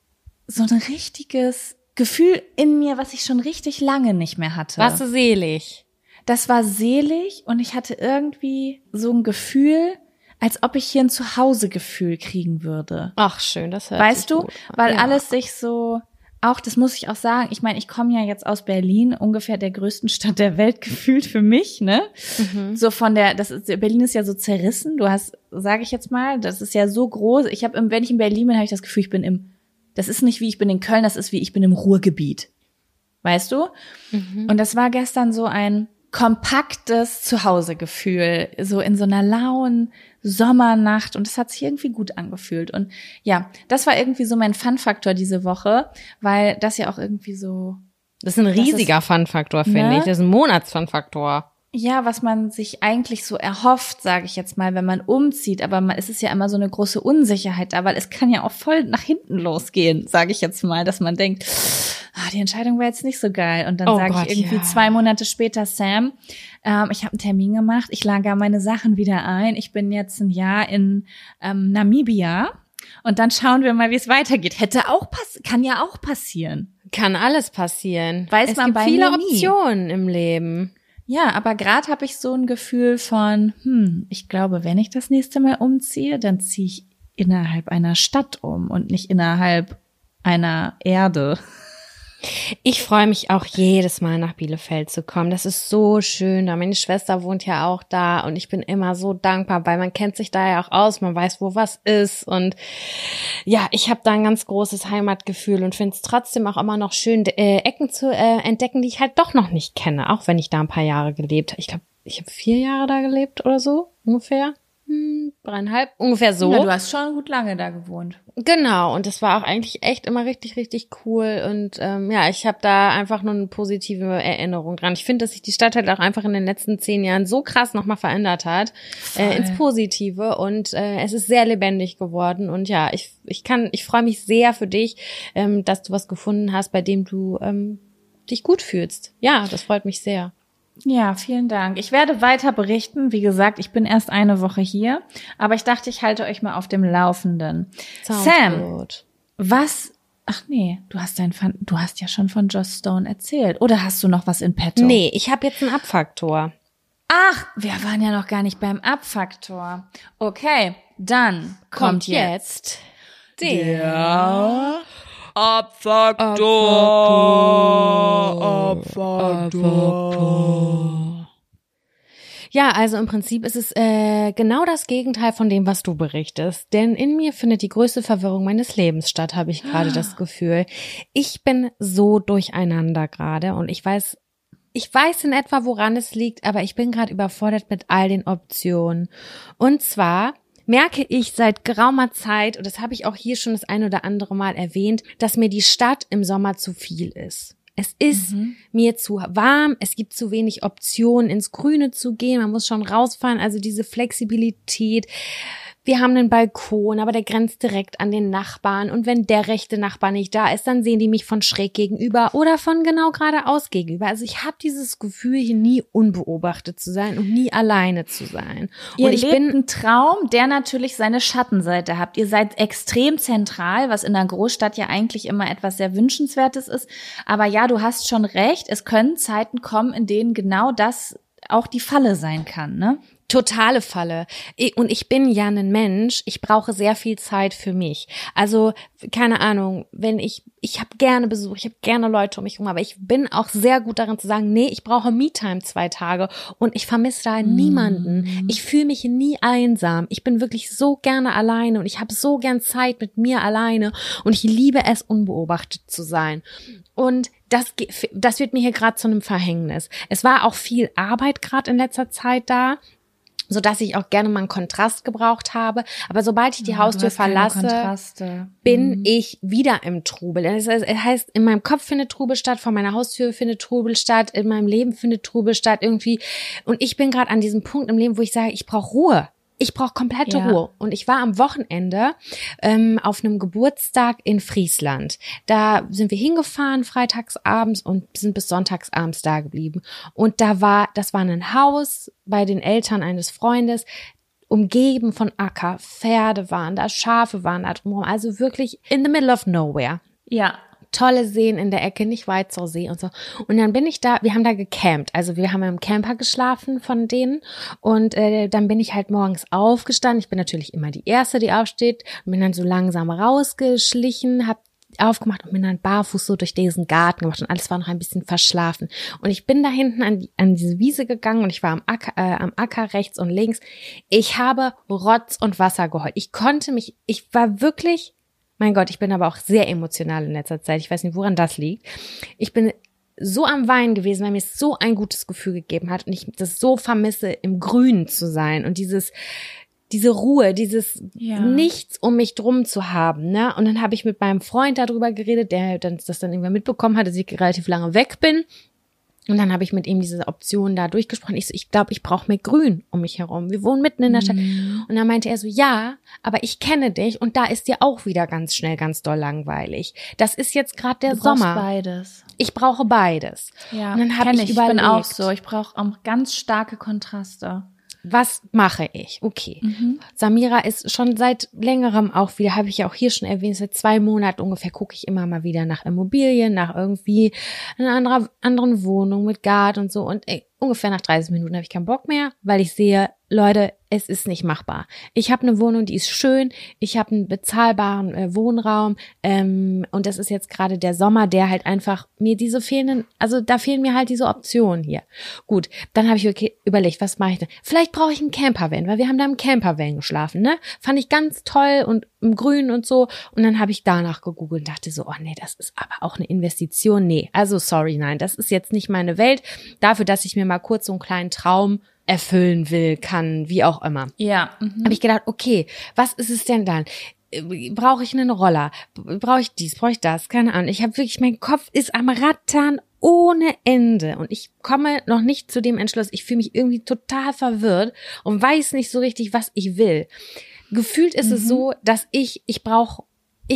so ein richtiges Gefühl in mir, was ich schon richtig lange nicht mehr hatte. Warst du selig? Das war selig und ich hatte irgendwie so ein Gefühl, als ob ich hier ein Zuhausegefühl kriegen würde. Ach, schön, das hört Weißt sich du, gut an. weil Ja. alles sich so, auch das muss ich auch sagen, ich meine, ich komme ja jetzt aus Berlin, ungefähr der größten Stadt der Welt gefühlt für mich, ne? Mhm. So von der, das ist, Berlin ist ja so zerrissen, du hast, sage ich jetzt mal, das ist ja so groß. Ich habe, wenn ich in Berlin bin, habe ich das Gefühl, ich bin im Das ist nicht wie ich bin in Köln, das ist wie ich bin im Ruhrgebiet. Weißt du? Mhm. Und das war gestern so ein kompaktes Zuhausegefühl, so in so einer lauen Sommernacht und es hat sich irgendwie gut angefühlt. Und ja, das war irgendwie so mein Fun-Faktor diese Woche, weil das ja auch irgendwie so... Das ist ein riesiger Fun-Faktor, finde ne? ich. Das ist ein Monats-Fun-Faktor. Ja, was man sich eigentlich so erhofft, sage ich jetzt mal, wenn man umzieht. Aber man, es ist ja immer so eine große Unsicherheit da, weil es kann ja auch voll nach hinten losgehen, sage ich jetzt mal, dass man denkt, ah, die Entscheidung war jetzt nicht so geil. Und dann Oh sage Gott, ich irgendwie ja. zwei Monate später, Sam, ähm, ich habe einen Termin gemacht, ich lager meine Sachen wieder ein. Ich bin jetzt ein Jahr in ähm, Namibia und dann schauen wir mal, wie es weitergeht. Hätte auch pass- kann ja auch passieren. Kann alles passieren. Weiß es man gibt bei viele mir nie. Optionen im Leben. Ja, aber gerade habe ich so ein Gefühl von, hm, ich glaube, wenn ich das nächste Mal umziehe, dann ziehe ich innerhalb einer Stadt um und nicht innerhalb einer Erde. Ich freue mich auch jedes Mal nach Bielefeld zu kommen. Das ist so schön da. Meine Schwester wohnt ja auch da und ich bin immer so dankbar, weil man kennt sich da ja auch aus, man weiß, wo was ist und ja, ich habe da ein ganz großes Heimatgefühl und finde es trotzdem auch immer noch schön, äh, Ecken zu äh, entdecken, die ich halt doch noch nicht kenne, auch wenn ich da ein paar Jahre gelebt habe. Ich glaube, ich habe vier Jahre da gelebt oder so, ungefähr. Hm, dreieinhalb, ungefähr so. Ja, du hast schon gut lange da gewohnt. Genau, und das war auch eigentlich echt immer richtig, richtig cool und ähm, ja, ich habe da einfach nur eine positive Erinnerung dran. Ich finde, dass sich die Stadt halt auch einfach in den letzten zehn Jahren so krass nochmal verändert hat, äh, ins Positive und äh, es ist sehr lebendig geworden und ja, ich ich kann, ich freue mich sehr für dich, ähm, dass du was gefunden hast, bei dem du ähm, dich gut fühlst. Ja, das freut mich sehr. Ja, vielen Dank. Ich werde weiter berichten. Wie gesagt, ich bin erst eine Woche hier, aber ich dachte, ich halte euch mal auf dem Laufenden. Sounds Sam, good. was Ach nee, du hast dein Fan- du hast ja schon von Joss Stone erzählt. Oder hast du noch was in petto? Nee, ich habe jetzt einen Abfaktor. Ach, wir waren ja noch gar nicht beim Abfaktor. Okay, dann kommt, Kommt jetzt jetzt der Abfaktor. Abfaktor. Ja, also im Prinzip ist es äh, genau das Gegenteil von dem, was du berichtest. Denn in mir findet die größte Verwirrung meines Lebens statt, habe ich gerade das Gefühl. Ich bin so durcheinander gerade und ich weiß, ich weiß in etwa, woran es liegt, aber ich bin gerade überfordert mit all den Optionen. Und zwar merke ich seit geraumer Zeit, und das habe ich auch hier schon das ein oder andere Mal erwähnt, dass mir die Stadt im Sommer zu viel ist. Es ist mhm. mir zu warm, es gibt zu wenig Optionen, ins Grüne zu gehen, man muss schon rausfahren, also diese Flexibilität. Wir haben einen Balkon, aber der grenzt direkt an den Nachbarn und wenn der rechte Nachbar nicht da ist, dann sehen die mich von schräg gegenüber oder von genau geradeaus gegenüber. Also ich habe dieses Gefühl, hier nie unbeobachtet zu sein und nie alleine zu sein. Ihr und ich lebt bin einen Traum, der natürlich seine Schattenseite hat. Ihr seid extrem zentral, was in einer Großstadt ja eigentlich immer etwas sehr Wünschenswertes ist. Aber ja, du hast schon recht, es können Zeiten kommen, in denen genau das auch die Falle sein kann, ne? Totale Falle. Und ich bin ja ein Mensch, ich brauche sehr viel Zeit für mich. Also, keine Ahnung, wenn ich, ich habe gerne Besuch, ich habe gerne Leute um mich herum, aber ich bin auch sehr gut darin zu sagen, nee, ich brauche Me-Time zwei Tage und ich vermisse da mm. niemanden. Ich fühle mich nie einsam. Ich bin wirklich so gerne alleine und ich habe so gern Zeit mit mir alleine und ich liebe es, unbeobachtet zu sein. Und das, das wird mir hier gerade zu einem Verhängnis. Es war auch viel Arbeit gerade in letzter Zeit da, so dass ich auch gerne mal einen Kontrast gebraucht habe. Aber sobald ich die ja, Haustür verlasse, bin mhm. ich wieder im Trubel. Das heißt, in meinem Kopf findet Trubel statt, vor meiner Haustür findet Trubel statt, in meinem Leben findet Trubel statt irgendwie. Und ich bin gerade an diesem Punkt im Leben, wo ich sage, ich brauche Ruhe. Ich brauche komplette ja. Ruhe. Und ich war am Wochenende ähm, auf einem Geburtstag in Friesland. Da sind wir hingefahren freitagsabends und sind bis sonntagsabends da geblieben. Und da war, das war ein Haus bei den Eltern eines Freundes, umgeben von Acker. Pferde waren da, Schafe waren da drumherum. Also wirklich in the middle of nowhere. Ja. Tolle Seen in der Ecke, nicht weit zur See und so. Und dann bin ich da, wir haben da gecampt. Also wir haben im Camper geschlafen von denen. Und äh, dann bin ich halt morgens aufgestanden. Ich bin natürlich immer die Erste, die aufsteht. Und bin dann so langsam rausgeschlichen, hab aufgemacht und bin dann barfuß so durch diesen Garten gemacht. Und alles war noch ein bisschen verschlafen. Und ich bin da hinten an, die, an diese Wiese gegangen und ich war am Acker, äh, am Acker rechts und links. Ich habe Rotz und Wasser geheult. Ich konnte mich, ich war wirklich... Mein Gott, ich bin aber auch sehr emotional in letzter Zeit. Ich weiß nicht, woran das liegt. Ich bin so am Weinen gewesen, weil mir es so ein gutes Gefühl gegeben hat und ich das so vermisse, im Grünen zu sein und dieses, diese Ruhe, dieses ja. Nichts um mich drum zu haben, ne? Und dann habe ich mit meinem Freund darüber geredet, der dann das dann irgendwann mitbekommen hat, dass ich relativ lange weg bin. Und dann habe ich mit ihm diese Option da durchgesprochen. Ich so, ich glaube, ich brauche mehr Grün um mich herum. Wir wohnen mitten in der Stadt. Mm. Und dann meinte er so, ja, aber ich kenne dich und da ist dir auch wieder ganz schnell ganz doll langweilig. Das ist jetzt gerade der du brauchst Sommer. Beides. Ich brauche beides. Ja, und dann habe ich, ich überlegt, ich bin auch so. Ich brauche auch ganz starke Kontraste. Was mache ich? Okay. Mhm. Samira ist schon seit längerem auch wieder, habe ich ja auch hier schon erwähnt, seit zwei Monaten ungefähr gucke ich immer mal wieder nach Immobilien, nach irgendwie einer anderer, anderen Wohnung mit Garten und so. Und ey, ungefähr nach dreißig Minuten habe ich keinen Bock mehr, weil ich sehe, Leute, es ist nicht machbar. Ich habe eine Wohnung, die ist schön, ich habe einen bezahlbaren äh, Wohnraum ähm, und das ist jetzt gerade der Sommer, der halt einfach mir diese fehlenden, also da fehlen mir halt diese Optionen hier. Gut, dann habe ich okay, überlegt, was mache ich denn? Vielleicht brauche ich einen Campervan, weil wir haben da im Campervan geschlafen, ne? Fand ich ganz toll und im Grün und so und dann habe ich danach gegoogelt und dachte so, oh nee, das ist aber auch eine Investition. Nee, also sorry, nein, das ist jetzt nicht meine Welt. Dafür, dass ich mir mal kurz so einen kleinen Traum erfüllen will, kann, wie auch immer. Ja. Mhm. Habe ich gedacht, okay, was ist es denn dann? Brauche ich einen Roller? Brauche ich dies? Brauche ich das? Keine Ahnung. Ich habe wirklich, mein Kopf ist am Rattern ohne Ende und ich komme noch nicht zu dem Entschluss. Ich fühle mich irgendwie total verwirrt und weiß nicht so richtig, was ich will. Gefühlt ist mhm. es so, dass ich, ich brauche, ich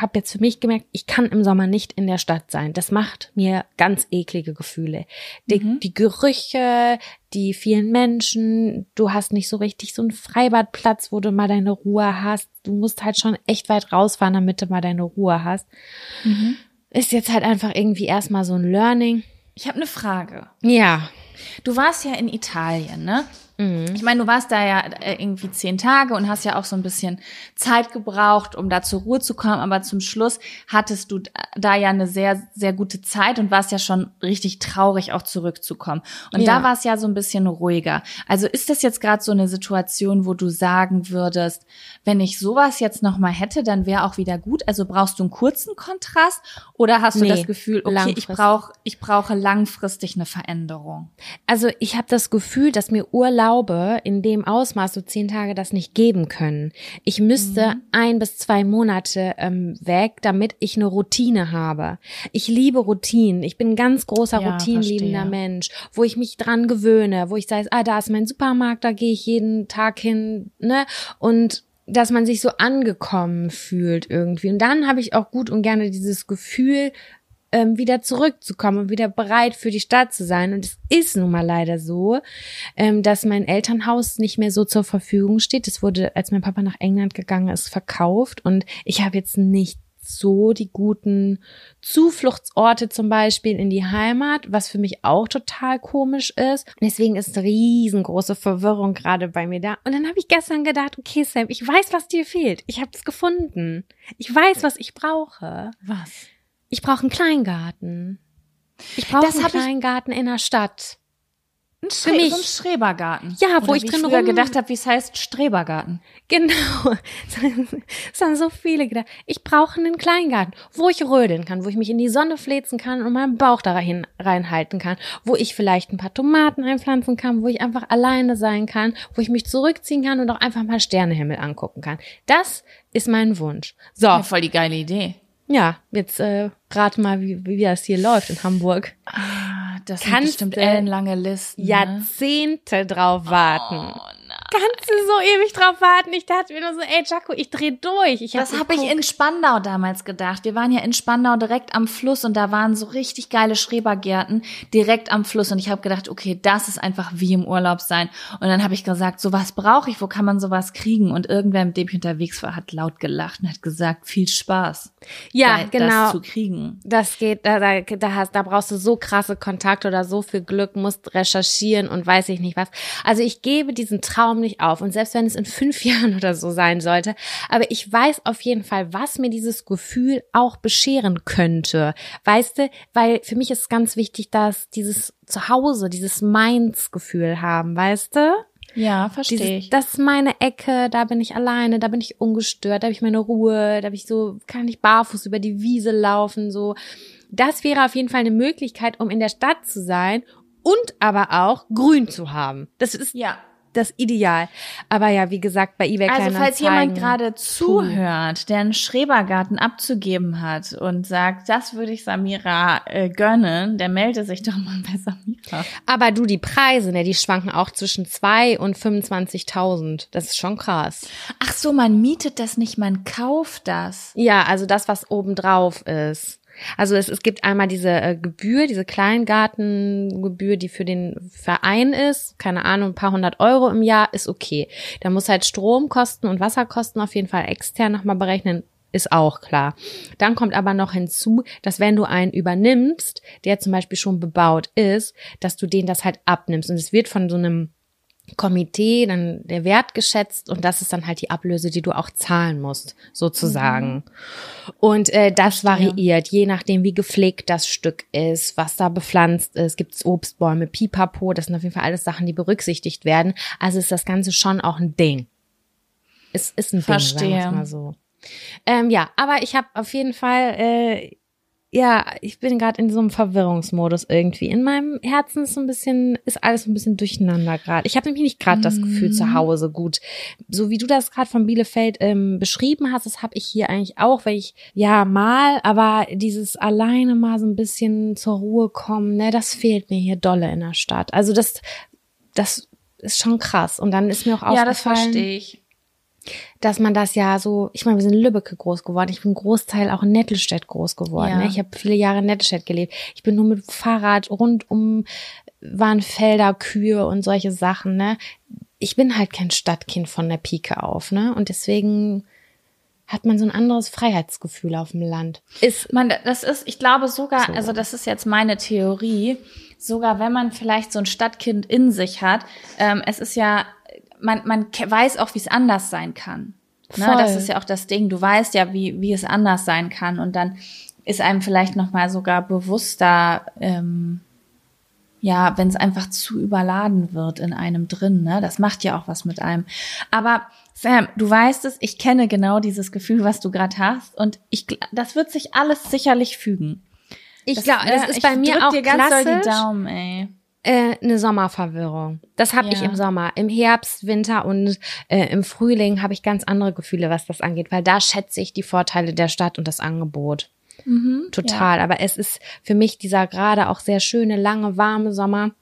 habe jetzt für mich gemerkt, ich kann im Sommer nicht in der Stadt sein. Das macht mir ganz eklige Gefühle. Die, mhm. die Gerüche, die vielen Menschen, du hast nicht so richtig so einen Freibadplatz, wo du mal deine Ruhe hast. Du musst halt schon echt weit rausfahren, damit du mal deine Ruhe hast. Mhm. Ist jetzt halt einfach irgendwie erstmal so ein Learning. Ich habe eine Frage. Ja. Du warst ja in Italien, ne? Ich meine, du warst da ja irgendwie zehn Tage und hast ja auch so ein bisschen Zeit gebraucht, um da zur Ruhe zu kommen. Aber zum Schluss hattest du da ja eine sehr, sehr gute Zeit und warst ja schon richtig traurig, auch zurückzukommen. Und ja. da war es ja so ein bisschen ruhiger. Also ist das jetzt gerade so eine Situation, wo du sagen würdest, wenn ich sowas jetzt nochmal hätte, dann wäre auch wieder gut? Also brauchst du einen kurzen Kontrast oder hast du nee, das Gefühl, okay, ich brauche ich brauche langfristig eine Veränderung? Also ich habe das Gefühl, dass mir Urlaub in dem Ausmaß so zehn Tage das nicht geben können. Ich müsste mhm. ein bis zwei Monate ähm, weg, damit ich eine Routine habe. Ich liebe Routinen. Ich bin ein ganz großer ja, routinenliebender verstehe. Mensch, wo ich mich dran gewöhne, wo ich sage, ah, da ist mein Supermarkt, da gehe ich jeden Tag hin, ne? Und dass man sich so angekommen fühlt irgendwie. Und dann habe ich auch gut und gerne dieses Gefühl, Ähm, wieder zurückzukommen und wieder bereit für die Stadt zu sein. Und es ist nun mal leider so, ähm, dass mein Elternhaus nicht mehr so zur Verfügung steht. Es wurde, als mein Papa nach England gegangen ist, verkauft. Und ich habe jetzt nicht so die guten Zufluchtsorte zum Beispiel in die Heimat, was für mich auch total komisch ist. Deswegen ist eine riesengroße Verwirrung gerade bei mir da. Und dann habe ich gestern gedacht, okay Sam, ich weiß, was dir fehlt. Ich habe es gefunden. Ich weiß, was ich brauche. Was? Ich brauche einen Kleingarten. Ich brauche einen Kleingarten in der Stadt. Ein Schre- Für mich. So ein Schrebergarten. Ja, wo Oder ich wie drin ich früher rum... gedacht habe, wie es heißt, Strebergarten. Genau. Es haben so viele gedacht. Ich brauche einen Kleingarten, wo ich rödeln kann, wo ich mich in die Sonne fläzen kann und meinen Bauch da rein, reinhalten kann, wo ich vielleicht ein paar Tomaten einpflanzen kann, wo ich einfach alleine sein kann, wo ich mich zurückziehen kann und auch einfach mal Sternenhimmel angucken kann. Das ist mein Wunsch. So. Ja, voll die geile Idee. Ja, jetzt äh, rate mal, wie, wie das hier läuft in Hamburg. Ah, das sind bestimmt ellenlange Listen. Jahrzehnte ne? drauf warten. Oh, nein. Kannst du so ewig drauf warten? Ich dachte mir nur so, ey Jaco, ich dreh durch. Ich hab das habe ich in Spandau damals gedacht. Wir waren ja in Spandau direkt am Fluss und da waren so richtig geile Schrebergärten direkt am Fluss. Und ich habe gedacht, okay, das ist einfach wie im Urlaub sein. Und dann habe ich gesagt, sowas brauche ich, wo kann man sowas kriegen? Und irgendwer, mit dem ich unterwegs war, hat laut gelacht und hat gesagt, viel Spaß. Ja, da, genau. Das zu kriegen. Das geht, da, da, da, hast, da brauchst du so krasse Kontakte oder so viel Glück, musst recherchieren und weiß ich nicht was. Also ich gebe diesen Traum nicht auf. Und selbst wenn es in fünf Jahren oder so sein sollte, aber ich weiß auf jeden Fall, was mir dieses Gefühl auch bescheren könnte. Weißt du, weil für mich ist ganz wichtig, dass dieses Zuhause, dieses Meins-Gefühl haben, weißt du? Ja, verstehe ich. Das ist meine Ecke, da bin ich alleine, da bin ich ungestört, da habe ich meine Ruhe, da habe ich so, kann ich barfuß über die Wiese laufen, so. Das wäre auf jeden Fall eine Möglichkeit, um in der Stadt zu sein und aber auch grün zu haben. Das ist ja das Ideal. Aber ja, wie gesagt, bei eBay Kleinanzeigen. Also falls jemand gerade zuhört, der einen Schrebergarten abzugeben hat und sagt, das würde ich Samira äh, gönnen, der melde sich doch mal bei Samira. Aber du, die Preise, ne, die schwanken auch zwischen zwei und fünfundzwanzigtausend. Das ist schon krass. Ach so, man mietet das nicht, man kauft das. Ja, also das, was obendrauf ist. Also es, es gibt einmal diese äh, Gebühr, diese Kleingartengebühr, die für den Verein ist, keine Ahnung, ein paar hundert Euro im Jahr, ist okay. Da muss halt Stromkosten und Wasserkosten auf jeden Fall extern nochmal berechnen, ist auch klar. Dann kommt aber noch hinzu, dass wenn du einen übernimmst, der zum Beispiel schon bebaut ist, dass du den das halt abnimmst. Und es wird von so einem Komitee dann der Wert geschätzt und das ist dann halt die Ablöse, die du auch zahlen musst, sozusagen. Mhm. Und äh, das variiert, je nachdem, wie gepflegt das Stück ist, was da bepflanzt ist, gibt's Obstbäume, Pipapo, das sind auf jeden Fall alles Sachen, die berücksichtigt werden. Also ist das Ganze schon auch ein Ding. Es ist ein Verstehe. Ding, sagen wir mal so. Ähm, ja, aber ich habe auf jeden Fall äh, ja, ich bin gerade in so einem Verwirrungsmodus irgendwie. In meinem Herzen ist so ein bisschen, ist alles ein bisschen durcheinander gerade. Ich habe nämlich nicht gerade das Gefühl zu Hause gut. So wie du das gerade von Bielefeld ähm, beschrieben hast, das habe ich hier eigentlich auch, weil ich, ja, mal, aber dieses alleine mal so ein bisschen zur Ruhe kommen, ne, das fehlt mir hier dolle in der Stadt. Also das, das ist schon krass. Und dann ist mir auch aufgefallen. Ja, das verstehe ich. dass man das ja so, ich meine, wir sind in Lübbecke groß geworden, ich bin Großteil auch in Nettelstedt groß geworden. Ja. Ne? Ich habe viele Jahre in Nettelstedt gelebt. Ich bin nur mit Fahrrad rund um, waren Felder, Kühe und solche Sachen. Ne? Ich bin halt kein Stadtkind von der Pike auf, ne? Und deswegen hat man so ein anderes Freiheitsgefühl auf dem Land. Ist man, das ist, ich glaube sogar, So. also das ist jetzt meine Theorie, sogar wenn man vielleicht so ein Stadtkind in sich hat, ähm, es ist ja, man, man ke- weiß auch, wie es anders sein kann. Ne? Voll. Das ist ja auch das Ding. Du weißt ja, wie, wie es anders sein kann. Und dann ist einem vielleicht nochmal sogar bewusster, ähm, ja, wenn es einfach zu überladen wird in einem drin, ne? Das macht ja auch was mit einem. Aber Sam, du weißt es, ich kenne genau dieses Gefühl, was du gerade hast, und ich, gl- das wird sich alles sicherlich fügen. Ich glaube, das ist ich bei mir drück auch dir ganz doll die klassisch Daumen, ey. äh, eine Sommerverwirrung. Das habe Ja. ich im Sommer. Im Herbst, Winter und äh, im Frühling habe ich ganz andere Gefühle, was das angeht, weil da schätze ich die Vorteile der Stadt und das Angebot. Mhm, Total. Aber es ist für mich dieser gerade auch sehr schöne, lange, warme Sommer,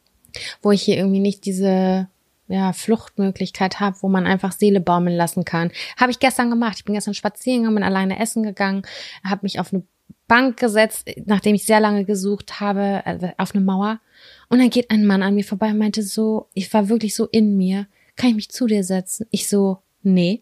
wo ich hier irgendwie nicht diese ja, Fluchtmöglichkeit habe, wo man einfach Seele baumeln lassen kann. Habe ich gestern gemacht. Ich bin gestern spazieren gegangen, bin alleine essen gegangen, habe mich auf eine Bank gesetzt, nachdem ich sehr lange gesucht habe, also auf eine Mauer. Und dann geht ein Mann an mir vorbei und meinte so, ich war wirklich so in mir, kann ich mich zu dir setzen? Ich so, nee.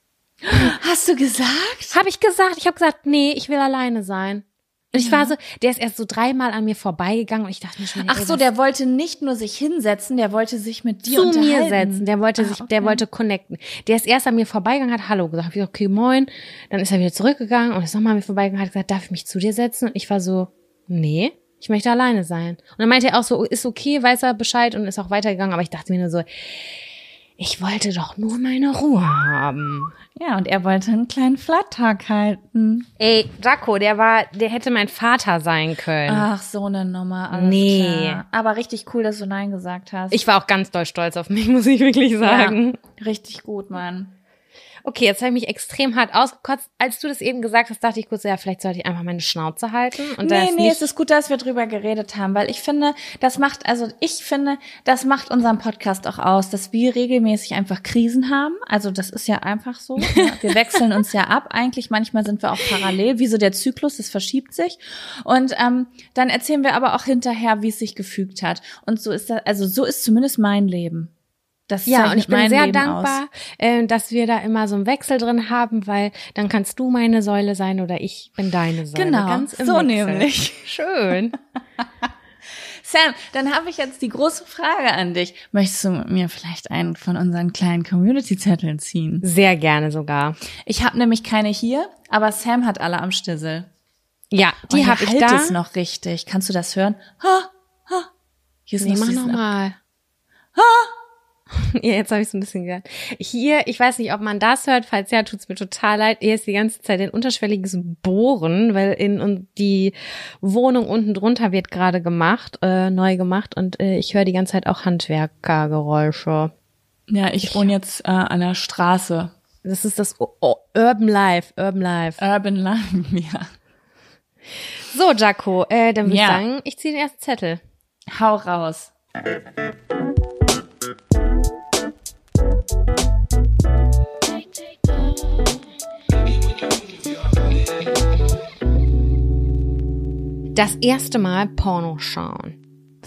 Hast du gesagt? Habe ich gesagt. Ich habe gesagt, nee, ich will alleine sein. Und ich Ja. war so, der ist erst so dreimal an mir vorbeigegangen und ich dachte mir schon, Ach ey, so, was- der wollte nicht nur sich hinsetzen, der wollte sich mit dir zu unterhalten. mir setzen. Der wollte Ah, sich, okay. der wollte connecten. Der ist erst an mir vorbeigegangen, hat Hallo gesagt. Ich gesagt, okay, moin. Dann ist er wieder zurückgegangen und ist nochmal an mir vorbeigegangen, hat gesagt, darf ich mich zu dir setzen? Und ich war so, nee, ich möchte alleine sein. Und dann meinte er auch so, ist okay, weiß er Bescheid und ist auch weitergegangen. Aber ich dachte mir nur so, ich wollte doch nur meine Ruhe haben. Ja, und er wollte einen kleinen Flat-Tag halten. Ey, Jaco, der war, der hätte mein Vater sein können. Ach, so eine Nummer, alles Nee. klar. Aber richtig cool, dass du Nein gesagt hast. Ich war auch ganz doll stolz auf mich, muss ich wirklich sagen. Ja, richtig gut, Mann. Okay, jetzt habe ich mich extrem hart ausgekotzt. Als du das eben gesagt hast, dachte ich kurz, ja, vielleicht sollte ich einfach meine Schnauze halten. Und da Nee, ist nee, nicht, es ist gut, dass wir drüber geredet haben, weil ich finde, das macht, also ich finde, das macht unseren Podcast auch aus, dass wir regelmäßig einfach Krisen haben. Also das ist ja einfach so. Ne? Wir wechseln uns ja ab eigentlich. Manchmal sind wir auch parallel, wie so der Zyklus, das verschiebt sich. Und ähm, dann erzählen wir aber auch hinterher, wie es sich gefügt hat. Und so ist das, also so ist zumindest mein Leben. Das ja, und zeichnet ich bin mein sehr Leben dankbar, äh, dass wir da immer so einen Wechsel drin haben, weil dann kannst du meine Säule sein oder ich bin deine Säule. Genau, Ganz im so Wechsel. nämlich. Schön. Sam, dann habe ich jetzt die große Frage an dich. Möchtest du mir vielleicht einen von unseren kleinen Community-Zetteln ziehen? Sehr gerne sogar. Ich habe nämlich keine hier, aber Sam hat alle am Stissel. Ja, die Und habe er ich hält da. es noch richtig. Kannst du das hören? Ha, ha. Hier ist Nee, noch mach diesen- nochmal. Ja, jetzt habe ich es ein bisschen gehört. Hier, ich weiß nicht, ob man das hört. Falls ja, tut's mir total leid. Hier ist die ganze Zeit ein unterschwelliges Bohren, weil in und die Wohnung unten drunter wird gerade gemacht, äh, neu gemacht und äh, ich höre die ganze Zeit auch Handwerkergeräusche. Ja, ich wohne jetzt äh, an der Straße. Das ist das oh, oh, Urban Life, Urban Life. Urban Life, ja. So, Jaco, äh, dann würde Ja. ich sagen, ich ziehe den ersten Zettel. Hau raus. Das erste Mal Porno schauen.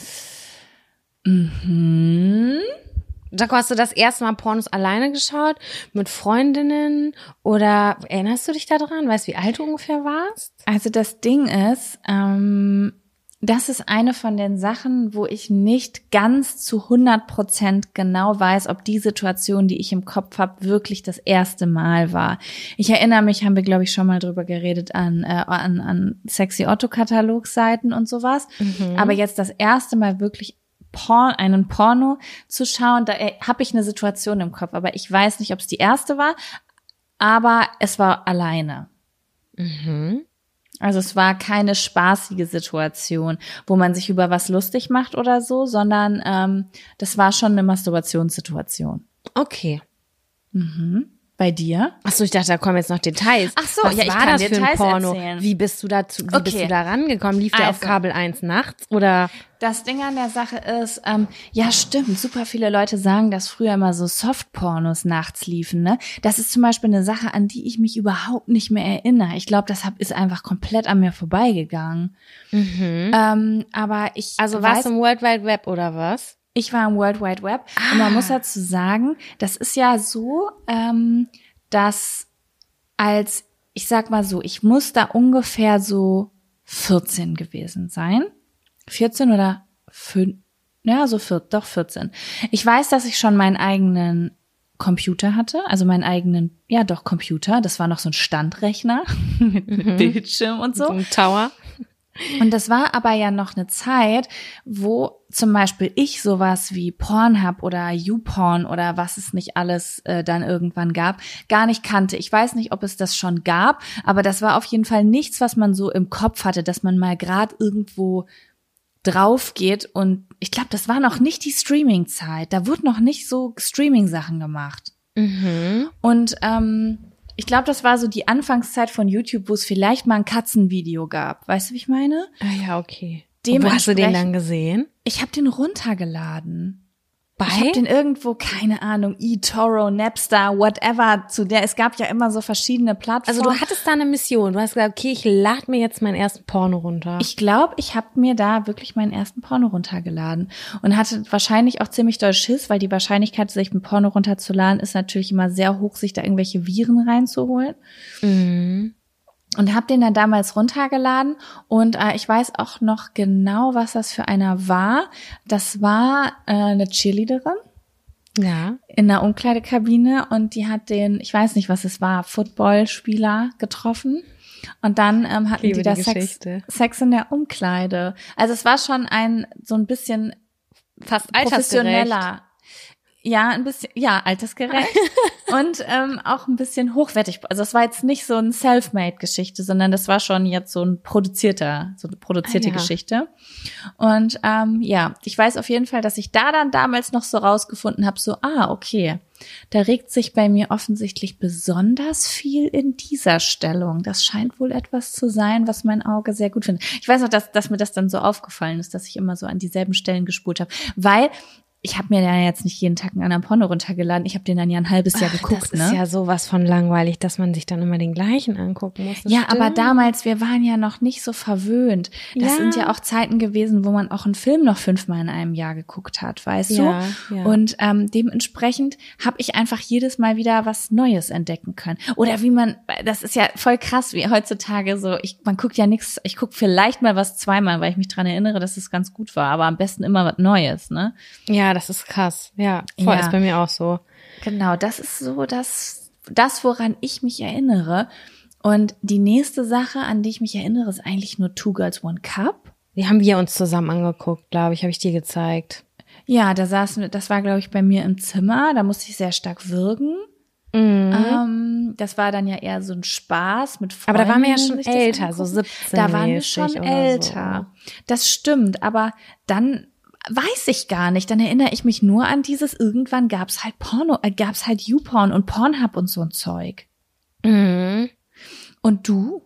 Mhm. Jaco, hast du das erste Mal Pornos alleine geschaut? Mit Freundinnen? Oder erinnerst du dich daran? Weißt du, wie alt du ungefähr warst? Also das Ding ist, ähm, das ist eine von den Sachen, wo ich nicht ganz zu hundert Prozent genau weiß, ob die Situation, die ich im Kopf habe, wirklich das erste Mal war. Ich erinnere mich, haben wir, glaube ich, schon mal drüber geredet, an, äh, an, an Sexy Otto-Katalogseiten und sowas. Aber jetzt das erste Mal wirklich Porn, einen Porno zu schauen, da äh, habe ich eine Situation im Kopf. Aber ich weiß nicht, ob es die erste war, aber es war alleine. Mhm. Also es war keine spaßige Situation, wo man sich über was lustig macht oder so, sondern ähm, das war schon eine Masturbationssituation. Okay. Mhm. Bei dir? Ach so, ich dachte, da kommen jetzt noch Details. Ach so, Was ja, ich war kann das für ein Details Porno? erzählen. Wie bist du dazu, wie Okay. bist du da rangekommen? Lief der auf Also. Kabel eins nachts oder? Das Ding an der Sache ist, ähm, ja stimmt, super viele Leute sagen, dass früher immer so Softpornos nachts liefen, ne? Das ist zum Beispiel eine Sache, an die ich mich überhaupt nicht mehr erinnere. Ich glaube, das hab, ist einfach komplett an mir vorbeigegangen. Mhm. Ähm, aber ich Also weiß, warst du im World Wide Web oder was? ich war im World Wide Web Ah. und man muss dazu sagen, das ist ja so, ähm, dass als, ich sag mal so, ich muss da ungefähr so vierzehn gewesen sein. vierzehn oder fünf, ja, so vier, doch vierzehn. Ich weiß, dass ich schon meinen eigenen Computer hatte, also meinen eigenen, ja doch Computer, das war noch so ein Standrechner mit, mit Mhm. Bildschirm und so. So ein Tower. Und das war aber ja noch eine Zeit, wo zum Beispiel ich sowas wie Pornhub oder YouPorn oder was es nicht alles äh, dann irgendwann gab, gar nicht kannte. Ich weiß nicht, ob es das schon gab, aber das war auf jeden Fall nichts, was man so im Kopf hatte, dass man mal gerade irgendwo drauf geht. Und ich glaube, das war noch nicht die Streaming-Zeit. Da wurde noch nicht so Streaming-Sachen gemacht. Mhm. Und ähm, ich glaube, das war so die Anfangszeit von YouTube, wo es vielleicht mal ein Katzenvideo gab. Weißt du, wie ich meine? Ah ja, okay. Dem Wo hast du den entsprechend- dann gesehen? Ich habe den runtergeladen. Bei? Ich habe den irgendwo, keine Ahnung, eToro, Napster, whatever, zu der, es gab ja immer so verschiedene Plattformen. Also du hattest da eine Mission. Du hast gesagt, okay, ich lade mir jetzt meinen ersten Porno runter. Ich glaube, ich habe mir da wirklich meinen ersten Porno runtergeladen und hatte wahrscheinlich auch ziemlich doll Schiss, weil die Wahrscheinlichkeit, sich ein Porno runterzuladen, ist natürlich immer sehr hoch, sich da irgendwelche Viren reinzuholen. Mhm. Und habe den dann damals runtergeladen und äh, ich weiß auch noch genau, was das für einer war. Das war äh, eine Cheerleaderin Ja. in der Umkleidekabine und die hat den, ich weiß nicht, was es war, Footballspieler getroffen. Und dann ähm, hatten Liebe die da die Sex, Geschichte. Sex in der Umkleide. Also es war schon ein so ein bisschen Fast professioneller. Ja, ein bisschen, ja, altersgerecht und ähm, auch ein bisschen hochwertig. Also es war jetzt nicht so ein Self-Made-Geschichte, sondern das war schon jetzt so ein produzierter, so eine produzierte Ah, ja. Geschichte. Und ähm, ja, ich weiß auf jeden Fall, dass ich da dann damals noch so rausgefunden habe, so, ah, okay, da regt sich bei mir offensichtlich besonders viel in dieser Stellung. Das scheint wohl etwas zu sein, was mein Auge sehr gut findet. Ich weiß noch, dass, dass mir das dann so aufgefallen ist, dass ich immer so an dieselben Stellen gespult habe, weil ich habe mir da jetzt nicht jeden Tag einen anderen Porno runtergeladen. Ich habe den dann ja ein halbes Jahr Ach, geguckt, das ne? ist ja sowas von langweilig, dass man sich dann immer den gleichen angucken muss. Das Ja, stimmt. aber damals, wir waren ja noch nicht so verwöhnt. Das Ja. sind ja auch Zeiten gewesen, wo man auch einen Film noch fünfmal in einem Jahr geguckt hat, weißt Ja, du? ja. Und ähm, dementsprechend habe ich einfach jedes Mal wieder was Neues entdecken können. Oder wie man, das ist ja voll krass, wie heutzutage so, ich, man guckt ja nichts, ich gucke vielleicht mal was zweimal, weil ich mich dran erinnere, dass es ganz gut war, aber am besten immer was Neues, ne? Ja, das ist krass. Ja, voll, Ja. ist bei mir auch so. Genau, das ist so das, das, woran ich mich erinnere. Und die nächste Sache, an die ich mich erinnere, ist eigentlich nur Two Girls, One Cup. Die haben wir uns zusammen angeguckt, glaube ich, habe ich dir gezeigt. Ja, da saßen wir, das war, glaube ich, bei mir im Zimmer. Da musste ich sehr stark würgen. Mhm. Ähm, das war dann ja eher so ein Spaß mit Freunden. Aber da waren wir ja schon sich das älter, so angucken. siebzehn Da waren wir mäßig schon oder älter. Das stimmt, aber dann weiß ich gar nicht. Dann erinnere ich mich nur an dieses, irgendwann gab's halt Porno, äh, gab's halt YouPorn und Pornhub und so ein Zeug. so. Mhm. Und du?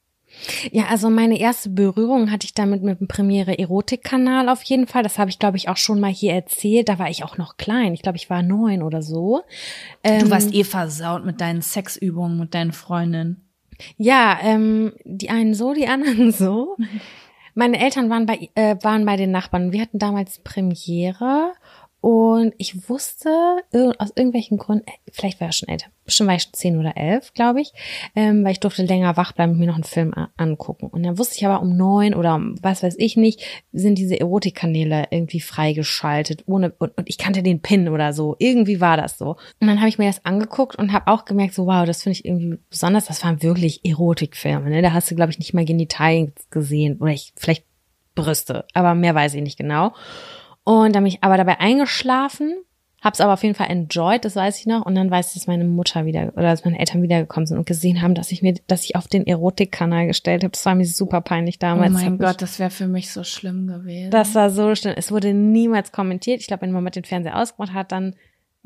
Ja, also meine erste Berührung hatte ich damit mit dem Premiere Erotik-Kanal auf jeden Fall. Das habe ich, glaube ich, auch schon mal hier erzählt. Da war ich auch noch klein. Ich glaube, ich war neun oder so. Ähm, Du warst eh versaut mit deinen Sexübungen mit deinen Freundinnen. Ja, ähm, die einen so, die anderen so. Meine Eltern waren bei äh, waren bei den Nachbarn. Wir hatten damals Premiere und ich wusste ir- aus irgendwelchen Gründen, äh, vielleicht war ich schon älter, bestimmt war ich schon zehn oder elf, glaube ich, ähm, weil ich durfte länger wach bleiben und mir noch einen Film a- angucken. Und dann wusste ich aber um neun oder um was weiß ich nicht, sind diese Erotikkanäle irgendwie freigeschaltet, ohne und, und ich kannte den Pin oder so. Irgendwie war das so. Und dann habe ich mir das angeguckt und habe auch gemerkt, so wow, das finde ich irgendwie besonders. Das waren wirklich Erotikfilme. Ne? Da hast du, glaube ich, nicht mal Genitalien gesehen oder ich vielleicht Brüste, aber mehr weiß ich nicht genau. Und dann bin ich aber dabei eingeschlafen, hab's aber auf jeden Fall enjoyed, das weiß ich noch. Und dann weiß ich, dass meine Mutter wieder oder dass meine Eltern wiedergekommen sind und gesehen haben, dass ich mir, dass ich auf den Erotikkanal gestellt habe. Das war mir super peinlich damals. Oh Das mein hat Gott, mich, das wäre für mich so schlimm gewesen. das war so schlimm. Es wurde niemals kommentiert. Ich glaube, wenn man mit dem Fernseher ausgemacht hat, dann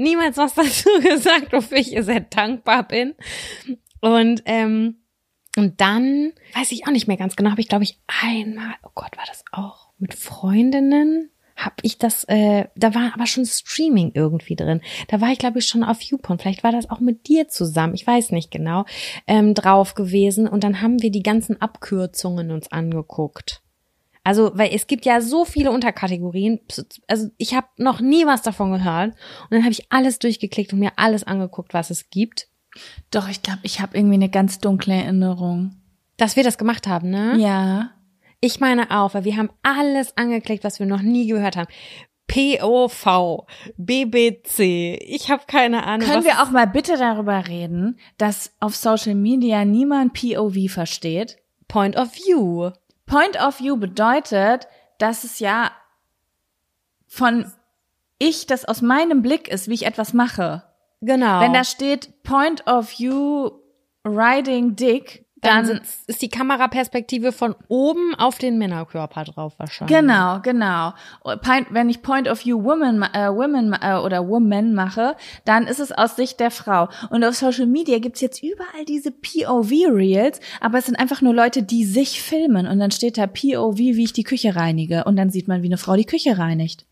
niemals was dazu gesagt, wofür ich ihr sehr dankbar bin. Und ähm, und dann, weiß ich auch nicht mehr ganz genau, habe ich, glaube ich, einmal, oh Gott, war das auch mit Freundinnen? Habe ich das, äh, da war aber schon Streaming irgendwie drin. Da war ich, glaube ich, schon auf YouPorn. Vielleicht war das auch mit dir zusammen, ich weiß nicht genau, ähm, drauf gewesen. Und dann haben wir die ganzen Abkürzungen uns angeguckt. Also, weil es gibt ja so viele Unterkategorien. Also ich habe noch nie was davon gehört. Und dann habe ich alles durchgeklickt und mir alles angeguckt, was es gibt. Doch, ich glaube, ich habe irgendwie eine ganz dunkle Erinnerung. Dass wir das gemacht haben, ne? Ja. Ich meine auch, weil wir haben alles angeklickt, was wir noch nie gehört haben. P O V, B B C, ich habe keine Ahnung. Können was wir auch mal bitte darüber reden, dass auf Social Media niemand P O V versteht? Point of View. Point of View bedeutet, dass es ja von ich, das aus meinem Blick ist, wie ich etwas mache. Genau. Wenn da steht Point of View Riding Dick, dann, dann sitzt, ist die Kameraperspektive von oben auf den Männerkörper drauf wahrscheinlich. Genau, genau. Wenn ich Point of View Women, äh, Women äh, oder Woman mache, dann ist es aus Sicht der Frau. Und auf Social Media gibt's jetzt überall diese P O V-Reels, aber es sind einfach nur Leute, die sich filmen. Und dann steht da P O V, wie ich die Küche reinige. Und dann sieht man, wie eine Frau die Küche reinigt.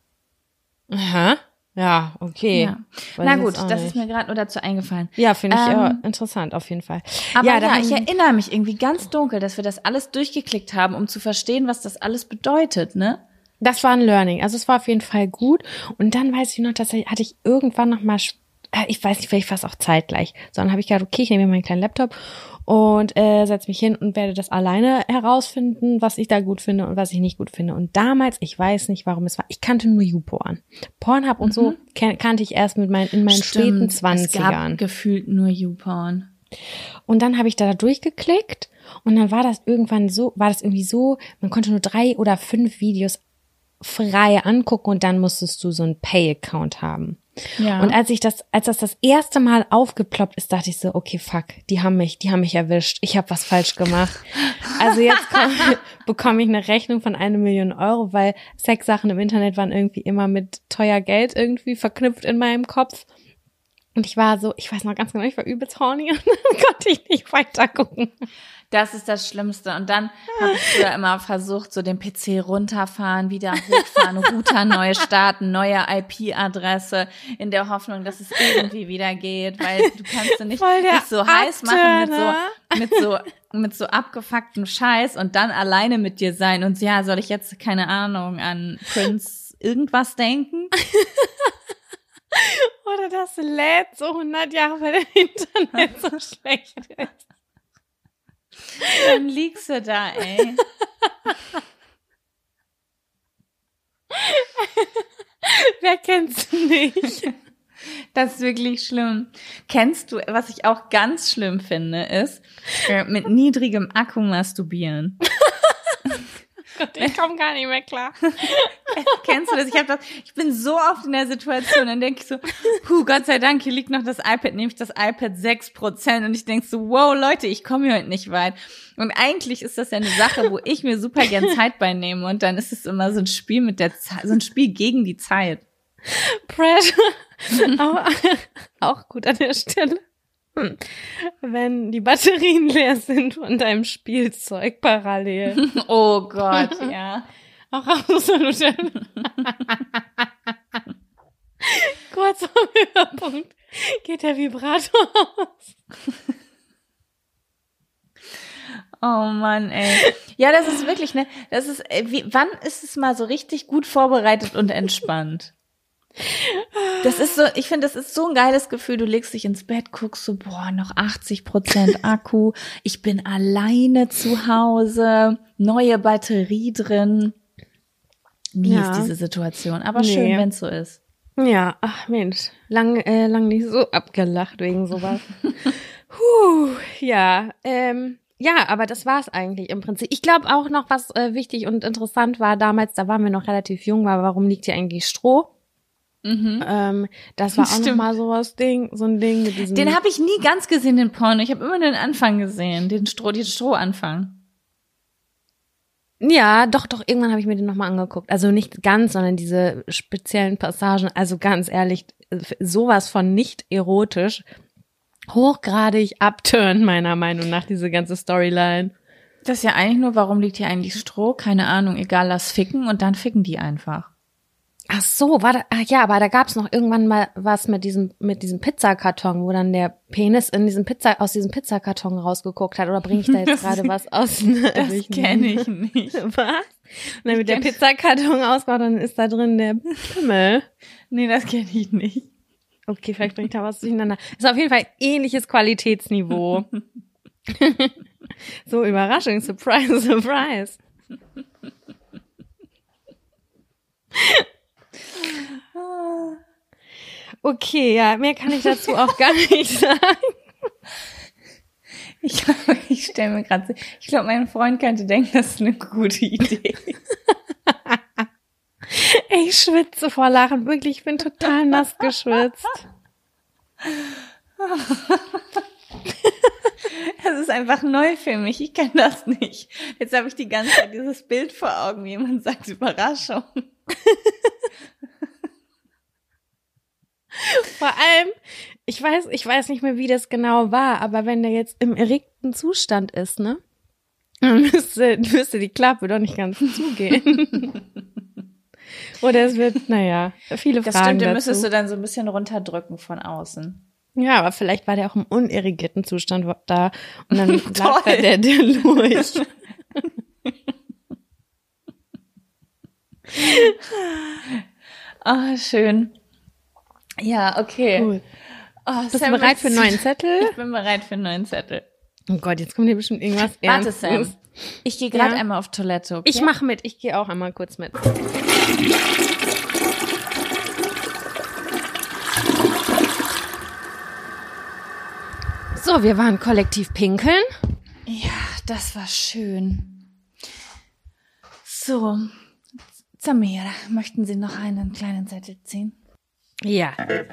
Aha. Ja, okay. Ja. Na gut, das ist mir gerade nur dazu eingefallen. Ja, finde ich ähm, ja interessant, auf jeden Fall. Aber ja, ja, da ich erinnere mich irgendwie ganz dunkel, dass wir das alles durchgeklickt haben, um zu verstehen, was das alles bedeutet, ne? Das war ein Learning. Also es war auf jeden Fall gut. Und dann weiß ich noch, tatsächlich hatte ich irgendwann noch mal, ich weiß nicht, vielleicht fast auch zeitgleich, sondern habe ich gedacht, okay, ich nehme mir meinen kleinen Laptop und äh, setze mich hin und werde das alleine herausfinden, was ich da gut finde und was ich nicht gut finde. Und damals, ich weiß nicht, warum es war, ich kannte nur YouPorn. Pornhub und mhm. so kan- kannte ich erst mit meinen, in meinen Stimmt, späten Zwanzigern. Es gab gefühlt nur YouPorn. Und dann habe ich da durchgeklickt und dann war das irgendwann so, war das irgendwie so, man konnte nur drei oder fünf Videos frei angucken und dann musstest du so einen Pay-Account haben. Ja. Und als ich das, als das das erste Mal aufgeploppt ist, dachte ich so, okay, fuck, die haben mich, die haben mich erwischt. Ich habe was falsch gemacht. Also jetzt komm, bekomme ich eine Rechnung von eine Million Euro, weil Sexsachen im Internet waren irgendwie immer mit teuer Geld irgendwie verknüpft in meinem Kopf. Und ich war so, ich weiß noch ganz genau, ich war übelst horny und dann konnte ich nicht weiter gucken. Das ist das Schlimmste. Und dann habe ich früher immer versucht, so den P C runterfahren, wieder hochfahren, Router neu starten, neue I P-Adresse, in der Hoffnung, dass es irgendwie wieder geht, weil du kannst du nicht, nicht so heiß machen mit so, mit so, mit so abgefucktem Scheiß und dann alleine mit dir sein. Und ja, soll ich jetzt, keine Ahnung, an Prince irgendwas denken? Oder das lädt so hundert Jahre, weil der Internet so schlecht ist. Dann liegst du da, ey. Wer kennt's nicht? Das ist wirklich schlimm. Kennst du, was ich auch ganz schlimm finde, ist äh, mit niedrigem Akku masturbieren. Gott, ich komme gar nicht mehr klar. Kennst du das? Ich hab das, ich bin so oft in der Situation, dann denke ich so, puh, Gott sei Dank, hier liegt noch das iPad, nehme ich das iPad sechs Prozent und ich denke so, wow, Leute, ich komme hier heute nicht weit. Und eigentlich ist das ja eine Sache, wo ich mir super gern Zeit bei nehme und dann ist es immer so ein Spiel mit der Zeit, so ein Spiel gegen die Zeit. Pressure. auch, auch gut an der Stelle. Wenn die Batterien leer sind von deinem Spielzeug parallel. Oh Gott, ja. Auch absolut. Kurz vor Höhepunkt geht der Vibrator aus. Oh Mann, ey. Ja, das ist wirklich, ne, das ist, wie, wann ist es mal so richtig gut vorbereitet und entspannt? Das ist so, ich finde, das ist so ein geiles Gefühl. Du legst dich ins Bett, guckst so, boah, noch achtzig Prozent Akku. Ich bin alleine zu Hause, neue Batterie drin. Wie Ja. ist diese Situation? Aber Nee. schön, wenn es so ist. Ja, ach Mensch, lang, äh, lang nicht so abgelacht wegen sowas. Puh, ja, ähm, ja, aber das war's eigentlich im Prinzip. Ich glaube auch noch, was äh, wichtig und interessant war damals, da waren wir noch relativ jung, war, warum liegt hier eigentlich Stroh? Mhm. Ähm, das war auch Stimmt. noch mal so was Ding, so ein Ding mit diesem. Den habe ich nie ganz gesehen, den Porno. Ich habe immer nur den Anfang gesehen, den Stroh, den Strohanfang. Ja, doch, doch, irgendwann habe ich mir den nochmal angeguckt. Also nicht ganz, sondern diese speziellen Passagen. Also ganz ehrlich, sowas von nicht erotisch. Hochgradig abturn, meiner Meinung nach, diese ganze Storyline. Das ist ja eigentlich nur, warum liegt hier eigentlich Stroh? Keine Ahnung, egal, lass ficken und dann ficken die einfach. Ach so, war da, ach ja, aber da gab's noch irgendwann mal was mit diesem mit diesem Pizzakarton, wo dann der Penis in diesem Pizza aus diesem Pizzakarton rausgeguckt hat. Oder bringe ich da jetzt gerade was aus? Das kenne ich nicht. Was? Und dann wird der Pizzakarton ausgebaut, dann ist da drin der Pimmel. Nee, das kenne ich nicht. Okay, vielleicht bringe ich da was durcheinander. Ist auf jeden Fall ähnliches Qualitätsniveau. So, Überraschung, Surprise, Surprise. Okay, ja, mehr kann ich dazu auch gar nicht sagen. Ich glaube, ich stelle mir gerade, ich glaube, mein Freund könnte denken, das ist eine gute Idee. Ich schwitze vor Lachen, wirklich, ich bin total nass geschwitzt. Das ist einfach neu für mich, ich kenne das nicht. Jetzt habe ich die ganze Zeit dieses Bild vor Augen, wie jemand sagt, Überraschung. Vor allem, ich weiß, ich weiß nicht mehr, wie das genau war, aber wenn der jetzt im erregten Zustand ist, ne, dann müsste, müsste die Klappe doch nicht ganz zugehen. Oder es wird, naja, viele das Fragen stimmt, den dazu. müsstest du dann so ein bisschen runterdrücken von außen. Ja, aber vielleicht war der auch im unerregierten Zustand da und dann lag da der, der durch. Ah, oh, schön. Ja, okay. Cool. Oh, Bist du bereit für einen neuen Zettel? Ich bin bereit für einen neuen Zettel. Oh Gott, jetzt kommt hier bestimmt irgendwas Ernstes. Warte, Sam. Ich gehe gerade Ja? einmal auf Toilette, okay? Ich mache mit, ich gehe auch einmal kurz mit. So, wir waren kollektiv pinkeln. Ja, das war schön. So, Samira, möchten Sie noch einen kleinen Zettel ziehen? Ja.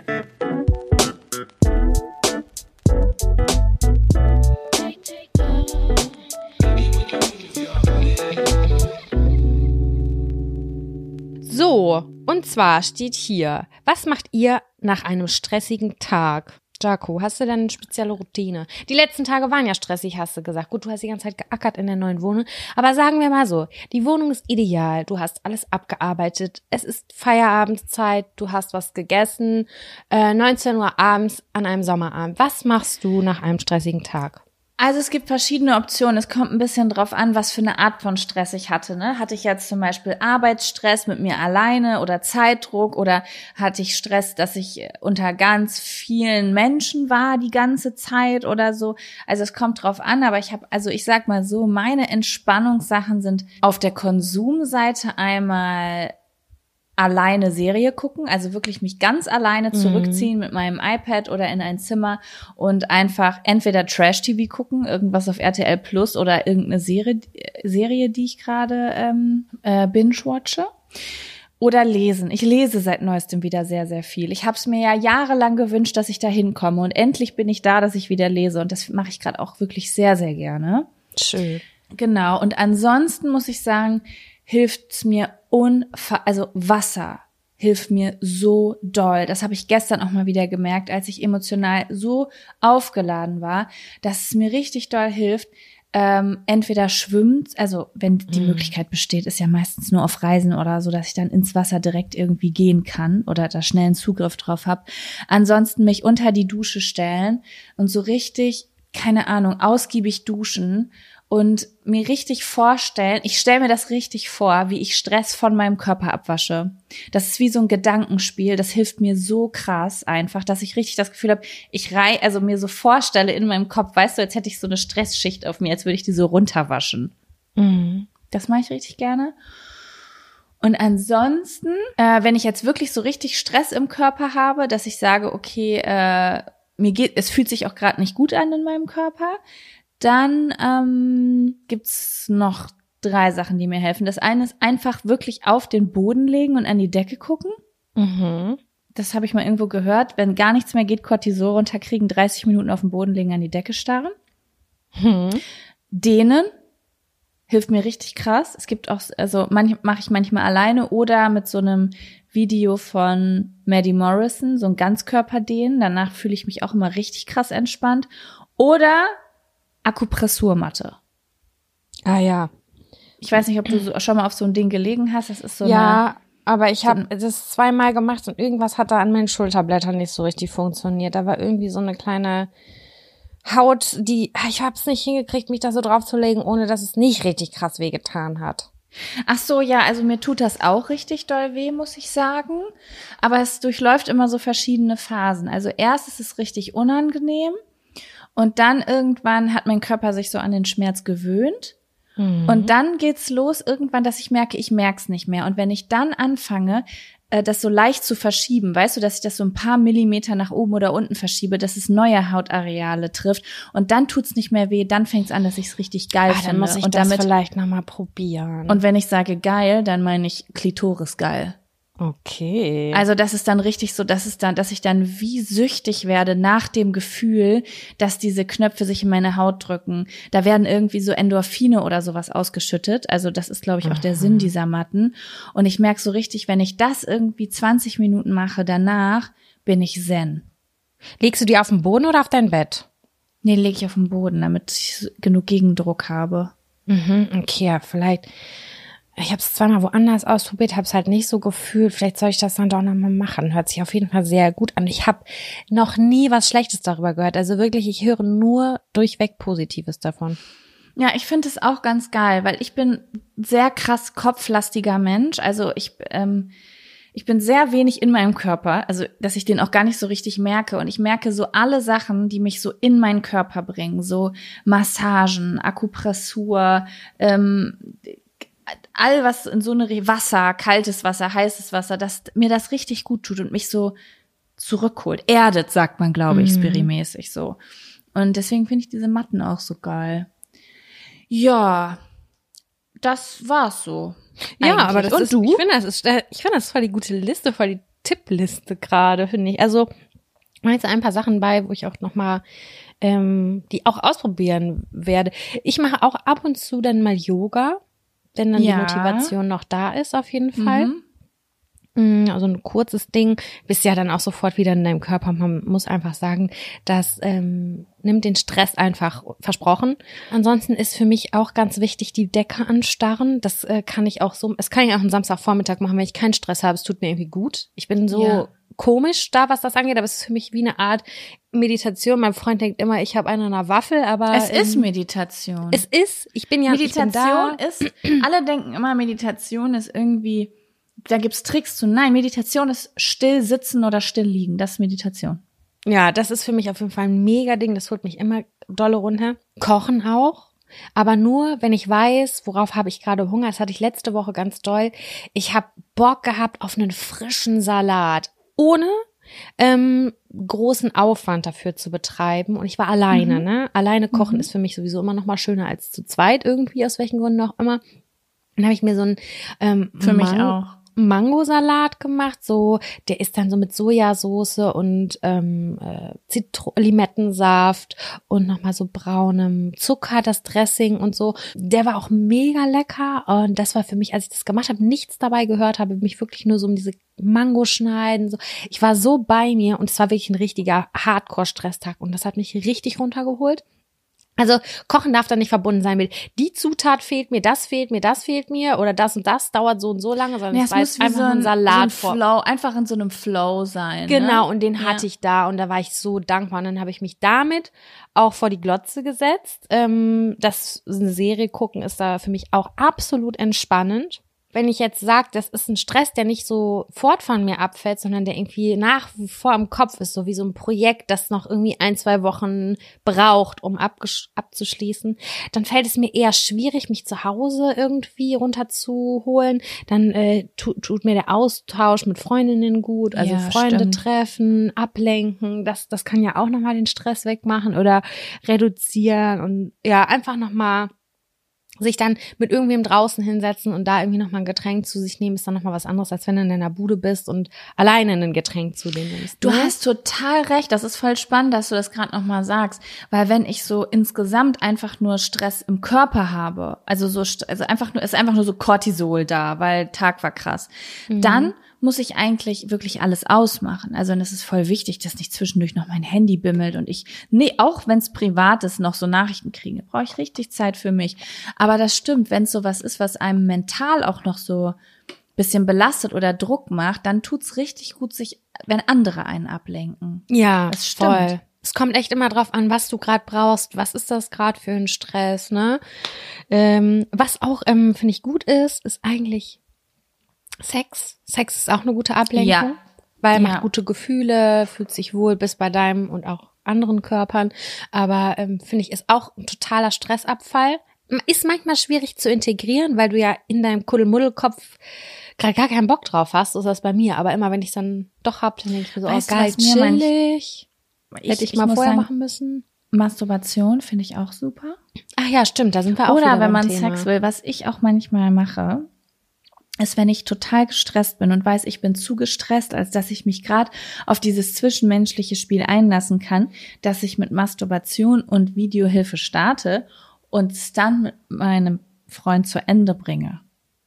So, und zwar steht hier, was macht ihr nach einem stressigen Tag? Jaco, hast du denn eine spezielle Routine? Die letzten Tage waren ja stressig, hast du gesagt. Gut, du hast die ganze Zeit geackert in der neuen Wohnung. Aber sagen wir mal so, die Wohnung ist ideal. Du hast alles abgearbeitet. Es ist Feierabendzeit. Du hast was gegessen. Äh, neunzehn Uhr abends an einem Sommerabend. Was machst du nach einem stressigen Tag? Also es gibt verschiedene Optionen. Es kommt ein bisschen drauf an, was für eine Art von Stress ich hatte. Ne? Hatte ich jetzt zum Beispiel Arbeitsstress mit mir alleine oder Zeitdruck oder hatte ich Stress, dass ich unter ganz vielen Menschen war die ganze Zeit oder so. Also es kommt drauf an, aber ich habe, also ich sag mal so, meine Entspannungssachen sind auf der Konsumseite einmal alleine Serie gucken, also wirklich mich ganz alleine zurückziehen mhm. mit meinem iPad oder in ein Zimmer und einfach entweder Trash-T V gucken, irgendwas auf R T L Plus oder irgendeine Serie, Serie die ich gerade ähm, äh, binge-watche. Oder lesen. Ich lese seit neuestem wieder sehr, sehr viel. Ich habe es mir ja jahrelang gewünscht, dass ich da hinkomme und endlich bin ich da, dass ich wieder lese und das mache ich gerade auch wirklich sehr, sehr gerne. Schön. Genau, und ansonsten muss ich sagen, hilft's mir unfa- also Wasser hilft mir so doll. Das habe ich gestern auch mal wieder gemerkt, als ich emotional so aufgeladen war, dass es mir richtig doll hilft, ähm, entweder schwimmt, also wenn die Mhm. Möglichkeit besteht, ist ja meistens nur auf Reisen oder so, dass ich dann ins Wasser direkt irgendwie gehen kann oder da schnell einen Zugriff drauf habe. Ansonsten mich unter die Dusche stellen und so richtig, keine Ahnung, ausgiebig duschen und mir richtig vorstellen, ich stelle mir das richtig vor, wie ich Stress von meinem Körper abwasche. Das ist wie so ein Gedankenspiel, das hilft mir so krass einfach, dass ich richtig das Gefühl habe, ich rei, also mir so vorstelle in meinem Kopf, weißt du, als hätte ich so eine Stressschicht auf mir, als würde ich die so runterwaschen. Mhm. Das mache ich richtig gerne. Und ansonsten, äh, wenn ich jetzt wirklich so richtig Stress im Körper habe, dass ich sage, okay, äh, mir geht, es fühlt sich auch gerade nicht gut an in meinem Körper, dann ähm, gibt's noch drei Sachen, die mir helfen. Das eine ist einfach wirklich auf den Boden legen und an die Decke gucken. Mhm. Das habe ich mal irgendwo gehört. Wenn gar nichts mehr geht, Cortisol runterkriegen, dreißig Minuten auf den Boden legen, an die Decke starren. Mhm. Dehnen. hilft mir richtig krass. Es gibt auch, also manch, mache ich manchmal alleine oder mit so einem Video von Maddie Morrison, so ein Ganzkörperdehnen. Danach fühle ich mich auch immer richtig krass entspannt. Oder Akupressurmatte. Ah ja. Ich weiß nicht, ob du so, schon mal auf so ein Ding gelegen hast. Das ist so ja, eine, aber ich so habe das zweimal gemacht und irgendwas hat da an meinen Schulterblättern nicht so richtig funktioniert. Da war irgendwie so eine kleine Haut, die, ich habe es nicht hingekriegt, mich da so drauf zu legen, ohne dass es nicht richtig krass wehgetan hat. Ach so, ja, also mir tut das auch richtig doll weh, muss ich sagen. Aber es durchläuft immer so verschiedene Phasen. Also erst ist es richtig unangenehm und dann irgendwann hat mein Körper sich so an den Schmerz gewöhnt. Mhm. Und dann geht's los irgendwann, dass ich merke, ich merk's nicht mehr. Und wenn ich dann anfange, das so leicht zu verschieben, weißt du, dass ich das so ein paar Millimeter nach oben oder unten verschiebe, dass es neue Hautareale trifft und dann tut's nicht mehr weh, dann fängt's an, dass ich's richtig geil ah, finde. Dann muss ich und das damit, vielleicht nochmal probieren. Und wenn ich sage geil, dann meine ich Klitoris geil. Okay. Also das ist dann richtig so, dass es dann, dass ich dann wie süchtig werde nach dem Gefühl, dass diese Knöpfe sich in meine Haut drücken. Da werden irgendwie so Endorphine oder sowas ausgeschüttet. Also das ist, glaube ich, auch Aha. der Sinn dieser Matten. Und ich merke so richtig, wenn ich das irgendwie zwanzig Minuten mache, danach bin ich zen. Legst du die auf den Boden oder auf dein Bett? Nee, lege ich auf den Boden, damit ich genug Gegendruck habe. Mhm, okay, ja, vielleicht. Ich habe es zweimal woanders ausprobiert, habe es halt nicht so gefühlt. Vielleicht soll ich das dann doch nochmal machen. Hört sich auf jeden Fall sehr gut an. Ich habe noch nie was Schlechtes darüber gehört. Also wirklich, ich höre nur durchweg Positives davon. Ja, ich finde es auch ganz geil, weil ich bin sehr krass kopflastiger Mensch. Also ich ähm, ich bin sehr wenig in meinem Körper, also dass ich den auch gar nicht so richtig merke. Und ich merke so alle Sachen, die mich so in meinen Körper bringen. So Massagen, Akupressur, ähm, all was in so eine Wasser, kaltes Wasser, heißes Wasser, dass mir das richtig gut tut und mich so zurückholt. Erdet, sagt man, glaube ich, mm. spirimäßig so. Und deswegen finde ich diese Matten auch so geil. Ja, das war's so. Ja, eigentlich. aber das und ist, du? ich finde, das ist, ich finde, das ist voll die gute Liste, voll die Tippliste gerade, finde ich. Also, da jetzt ein paar Sachen bei, wo ich auch nochmal ähm, die auch ausprobieren werde. Ich mache auch ab und zu dann mal Yoga. Wenn dann ja. die Motivation noch da ist, auf jeden Fall. Mhm. Also ein kurzes Ding, bist ja dann auch sofort wieder in deinem Körper. Man muss einfach sagen, das ähm, nimmt den Stress einfach, versprochen. Ansonsten ist für mich auch ganz wichtig, die Decke anstarren. Das äh, kann ich auch so, das kann ich auch am Samstagvormittag machen, wenn ich keinen Stress habe. Es tut mir irgendwie gut. Ich bin so ja. komisch da, was das angeht, aber es ist für mich wie eine Art Meditation. Mein Freund denkt immer, ich habe eine in einer Waffel, aber es ähm, ist Meditation. Es ist, ich bin ja Meditation ich bin da. ist, alle denken immer, Meditation ist irgendwie, da gibt's Tricks zu. Nein, Meditation ist still sitzen oder still liegen. Das ist Meditation. Ja, das ist für mich auf jeden Fall ein mega Ding. Das holt mich immer dolle runter. Kochen auch. Aber nur, wenn ich weiß, worauf habe ich gerade Hunger. Das hatte ich letzte Woche ganz doll. Ich habe Bock gehabt auf einen frischen Salat. Ohne ähm, großen Aufwand dafür zu betreiben. Und ich war alleine, mhm. ne? Alleine kochen mhm. ist für mich sowieso immer noch mal schöner als zu zweit irgendwie, aus welchen Gründen auch immer. Dann habe ich mir so einen ähm, für mich Man- auch. Mangosalat gemacht, so, der ist dann so mit Sojasauce und ähm, äh, Zitro- Limettensaft und nochmal so braunem Zucker, das Dressing und so. Der war auch mega lecker und das war für mich, als ich das gemacht habe, nichts dabei gehört habe, mich wirklich nur so um diese Mango schneiden. So. Ich war so bei mir und es war wirklich ein richtiger Hardcore-Stresstag und das hat mich richtig runtergeholt. Also Kochen darf da nicht verbunden sein mit, die Zutat fehlt mir, das fehlt mir, das fehlt mir oder das und das dauert so und so lange, sondern ja, es war muss einfach so ein, ein Salat so ein vor. Flow, einfach in so einem Flow sein. Genau, ne? und den ja. hatte ich da und da war ich so dankbar. Und dann habe ich mich damit auch vor die Glotze gesetzt. Ähm, das eine Serie gucken ist da für mich auch absolut entspannend. Wenn ich jetzt sage, das ist ein Stress, der nicht sofort von mir abfällt, sondern der irgendwie nach wie vor im Kopf ist, so wie so ein Projekt, das noch irgendwie ein, zwei Wochen braucht, um abgesch- abzuschließen, dann fällt es mir eher schwierig, mich zu Hause irgendwie runterzuholen. Dann äh, tut, tut mir der Austausch mit Freundinnen gut, also Ja, Freunde stimmt. treffen, ablenken, das, das kann ja auch nochmal den Stress wegmachen oder reduzieren und ja, einfach nochmal sich dann mit irgendwem draußen hinsetzen und da irgendwie nochmal ein Getränk zu sich nehmen, ist dann nochmal was anderes, als wenn du in deiner Bude bist und alleine ein Getränk zu dir nimmst. Du ne? hast total recht, das ist voll spannend, dass du das gerade nochmal sagst, weil wenn ich so insgesamt einfach nur Stress im Körper habe, also so, also einfach nur, ist einfach nur so Cortisol da, weil Tag war krass, mhm. dann muss ich eigentlich wirklich alles ausmachen. Also und es ist voll wichtig, dass nicht zwischendurch noch mein Handy bimmelt und ich, nee, auch wenn es privat ist, noch so Nachrichten kriege, brauche ich richtig Zeit für mich. Aber das stimmt, wenn es sowas ist, was einem mental auch noch so bisschen belastet oder Druck macht, dann tut's richtig gut, sich, wenn andere einen ablenken. Ja, das stimmt. Voll. Es kommt echt immer drauf an, was du gerade brauchst, was ist das gerade für ein Stress, ne? Ähm, was auch, ähm, finde ich, gut ist, ist eigentlich Sex. Sex ist auch eine gute Ablenkung, ja. weil ja. macht gute Gefühle, fühlt sich wohl, bis bei deinem und auch anderen Körpern. Aber ähm, finde ich, ist auch ein totaler Stressabfall. Ist manchmal schwierig zu integrieren, weil du ja in deinem Kuddelmuddelkopf gerade gar keinen Bock drauf hast. So ist das bei mir. Aber immer, wenn ich es dann doch hab, dann denke ich mir so, weißt oh geil, chillig. Ich, Hätte ich, ich mal vorher sagen, machen müssen. Masturbation finde ich auch super. Ach ja, stimmt, da sind wir auch Oder wieder wenn man Thema. Sex will, was ich auch manchmal mache, ist, wenn ich total gestresst bin und weiß, ich bin zu gestresst, als dass ich mich gerade auf dieses zwischenmenschliche Spiel einlassen kann, dass ich mit Masturbation und Videohilfe starte und es dann mit meinem Freund zu Ende bringe.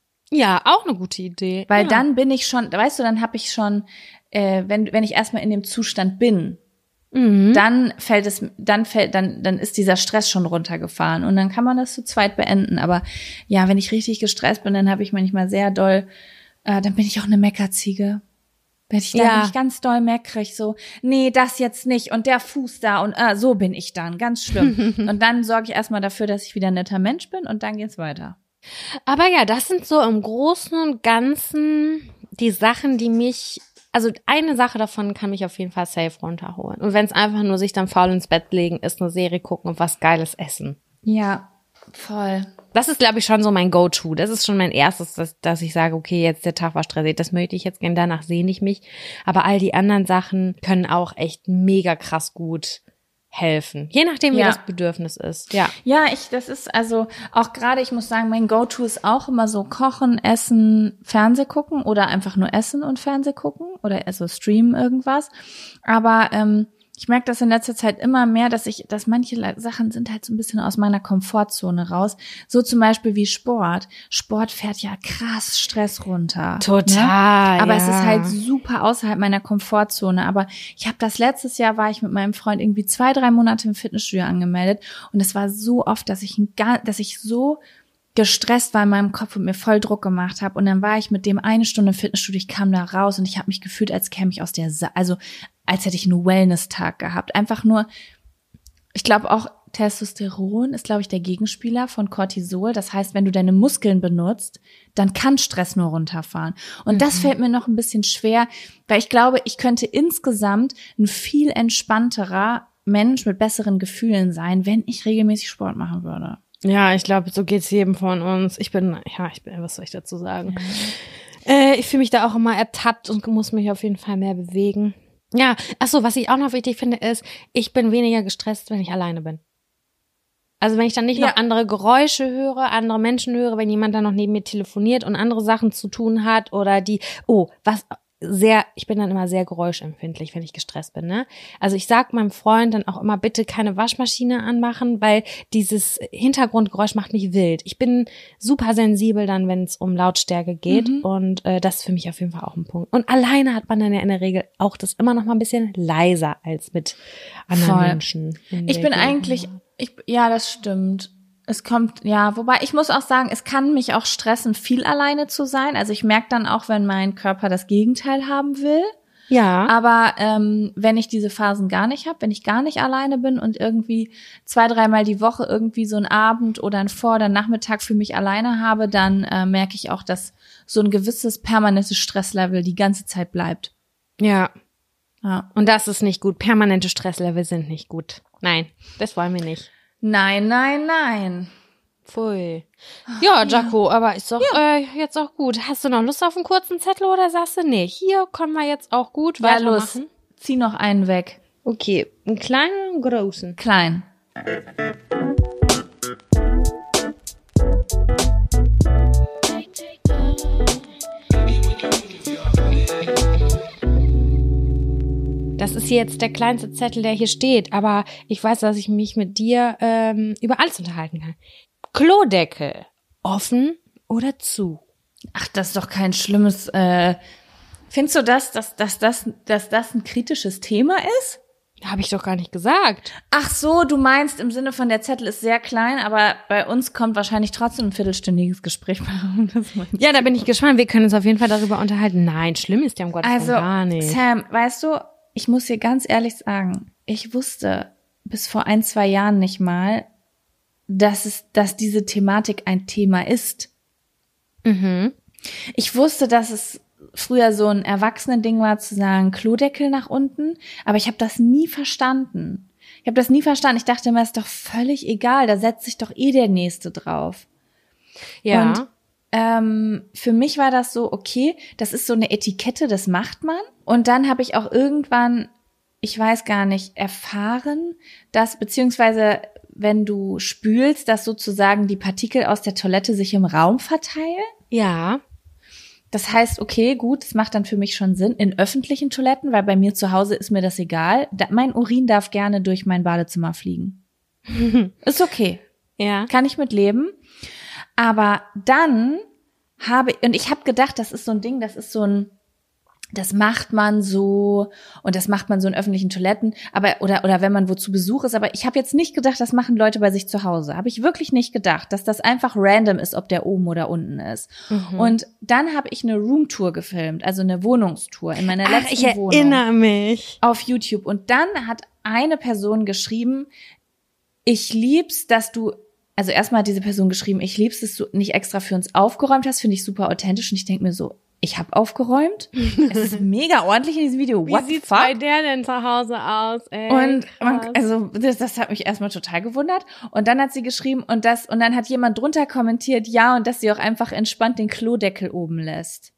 Ja, auch eine gute Idee. Weil ja. dann bin ich schon, weißt du, dann habe ich schon, äh, wenn wenn ich erstmal in dem Zustand bin, mhm. dann fällt es, dann fällt, dann dann ist dieser Stress schon runtergefahren und dann kann man das zu zweit beenden. Aber ja, wenn ich richtig gestresst bin, dann habe ich manchmal sehr doll, äh, dann bin ich auch eine Meckerziege. Wenn ich dann ja. nicht ganz doll meckrig, so, nee, das jetzt nicht und der Fuß da und äh, so bin ich dann, ganz schlimm. Und dann sorge ich erstmal dafür, dass ich wieder ein netter Mensch bin und dann geht's weiter. Aber ja, das sind so im Großen und Ganzen die Sachen, die mich, also eine Sache davon kann mich auf jeden Fall safe runterholen. Und wenn es einfach nur sich dann faul ins Bett legen ist, eine Serie gucken und was Geiles essen. Ja, voll. Das ist, glaube ich, schon so mein Go-To. Das ist schon mein erstes, dass, dass ich sage, okay, jetzt der Tag war stressig, das möchte ich jetzt gerne, danach sehne ich mich. Aber all die anderen Sachen können auch echt mega krass gut helfen. Je nachdem, wie ja. das Bedürfnis ist. Ja, ja, ich, das ist also auch gerade, ich muss sagen, mein Go-To ist auch immer so Kochen, Essen, Fernseh gucken oder einfach nur Essen und Fernseh gucken oder also streamen irgendwas. Aber ähm, ich merke das in letzter Zeit immer mehr, dass ich, dass manche Sachen sind halt so ein bisschen aus meiner Komfortzone raus. So zum Beispiel wie Sport. Sport fährt ja krass Stress runter. Total. Ne? Aber ja. es ist halt super außerhalb meiner Komfortzone. Aber ich habe das letztes Jahr, war ich mit meinem Freund irgendwie zwei, drei Monate im Fitnessstudio angemeldet. Und es war so oft, dass ich, ein, dass ich so gestresst war in meinem Kopf und mir voll Druck gemacht habe. Und dann war ich mit dem eine Stunde im Fitnessstudio, ich kam da raus und ich habe mich gefühlt, als käme ich aus der, Sa- also als hätte ich einen Wellness-Tag gehabt. Einfach nur, ich glaube auch Testosteron ist, glaube ich, der Gegenspieler von Cortisol. Das heißt, wenn du deine Muskeln benutzt, dann kann Stress nur runterfahren. Und mhm. das fällt mir noch ein bisschen schwer, weil ich glaube, ich könnte insgesamt ein viel entspannterer Mensch mit besseren Gefühlen sein, wenn ich regelmäßig Sport machen würde. Ja, ich glaube, so geht's jedem von uns. Ich bin, ja, ich bin, was soll ich dazu sagen? Ja. Äh, ich fühle mich da auch immer ertappt und muss mich auf jeden Fall mehr bewegen. Ja, ach so, was ich auch noch wichtig finde, ist, ich bin weniger gestresst, wenn ich alleine bin. Also wenn ich dann nicht ja. noch andere Geräusche höre, andere Menschen höre, wenn jemand dann noch neben mir telefoniert und andere Sachen zu tun hat oder die, oh, was sehr, ich bin dann immer sehr geräuschempfindlich, wenn ich gestresst bin, ne? Also ich sag meinem Freund dann auch immer, bitte keine Waschmaschine anmachen, weil dieses Hintergrundgeräusch macht mich wild. Ich bin super sensibel dann, wenn es um Lautstärke geht mhm. und äh, das ist für mich auf jeden Fall auch ein Punkt. Und alleine hat man dann ja in der Regel auch das immer noch mal ein bisschen leiser als mit anderen Voll. Menschen. Ich bin eigentlich, ich, ja, das stimmt. Es kommt, ja, wobei ich muss auch sagen, es kann mich auch stressen, viel alleine zu sein. Also ich merke dann auch, wenn mein Körper das Gegenteil haben will. Ja. Aber ähm, wenn ich diese Phasen gar nicht habe, wenn ich gar nicht alleine bin und irgendwie zwei, dreimal die Woche irgendwie so einen Abend oder einen Vor- oder Nachmittag für mich alleine habe, dann äh, merke ich auch, dass so ein gewisses permanentes Stresslevel die ganze Zeit bleibt. Ja. Ja. Und das ist nicht gut. Permanente Stresslevel sind nicht gut. Nein, das wollen wir nicht. Nein, nein, nein. Pfui. Ja, Jaco, ja. aber ist doch ja. äh, jetzt auch gut. Hast du noch Lust auf einen kurzen Zettel oder sagst du, nee, hier können wir jetzt auch gut ja, weitermachen? Los. Zieh noch einen weg. Okay, einen kleinen, einen großen? Klein. Das ist jetzt der kleinste Zettel, der hier steht, aber ich weiß, dass ich mich mit dir ähm, über alles unterhalten kann. Klodeckel, offen oder zu? Ach, das ist doch kein schlimmes, äh, findest du das, dass, dass, dass, dass das ein kritisches Thema ist? Habe ich doch gar nicht gesagt. Ach so, du meinst im Sinne von der Zettel ist sehr klein, aber bei uns kommt wahrscheinlich trotzdem ein viertelstündiges Gespräch. Ja, da bin ich gespannt. Wir können uns auf jeden Fall darüber unterhalten. Nein, schlimm ist ja um Gottes Willen also, gar nicht. Sam, weißt du, ich muss dir ganz ehrlich sagen, ich wusste bis vor ein, zwei Jahren nicht mal, dass es, dass diese Thematik ein Thema ist. Mhm. Ich wusste, dass es früher so ein Erwachsenending war, zu sagen, Klodeckel nach unten, aber ich habe das nie verstanden. Ich habe das nie verstanden. Ich dachte mir, ist doch völlig egal, da setzt sich doch eh der Nächste drauf. Ja. Und ähm, für mich war das so, okay, das ist so eine Etikette, das macht man. Und dann habe ich auch irgendwann, ich weiß gar nicht, erfahren, dass, beziehungsweise wenn du spülst, dass sozusagen die Partikel aus der Toilette sich im Raum verteilen. Ja. Das heißt, okay, gut, das macht dann für mich schon Sinn in öffentlichen Toiletten, weil bei mir zu Hause ist mir das egal. Da, mein Urin darf gerne durch mein Badezimmer fliegen. Ist okay. Ja. Kann ich mit leben. Aber dann habe, und ich habe gedacht, das ist so ein Ding, das ist so ein, das macht man so und das macht man so in öffentlichen Toiletten, aber oder oder wenn man wo zu Besuch ist, aber ich habe jetzt nicht gedacht, das machen Leute bei sich zu Hause. Habe ich wirklich nicht gedacht, dass das einfach random ist, ob der oben oder unten ist. Mhm. Und dann habe ich eine Roomtour gefilmt, also eine Wohnungstour in meiner letzten Ach, ich Wohnung. erinnere mich. Auf YouTube. Und dann hat eine Person geschrieben, ich lieb's, dass du, also erstmal hat diese Person geschrieben, ich lieb's, dass du nicht extra für uns aufgeräumt hast, finde ich super authentisch. Und ich denke mir so, ich habe aufgeräumt. Es ist mega ordentlich in diesem Video. What Wie sieht's the fuck? bei der denn zu Hause aus, ey? Und man, krass. also das, das hat mich erstmal total gewundert. Und dann hat sie geschrieben und das und dann hat jemand drunter kommentiert, ja, und dass sie auch einfach entspannt den Klodeckel oben lässt.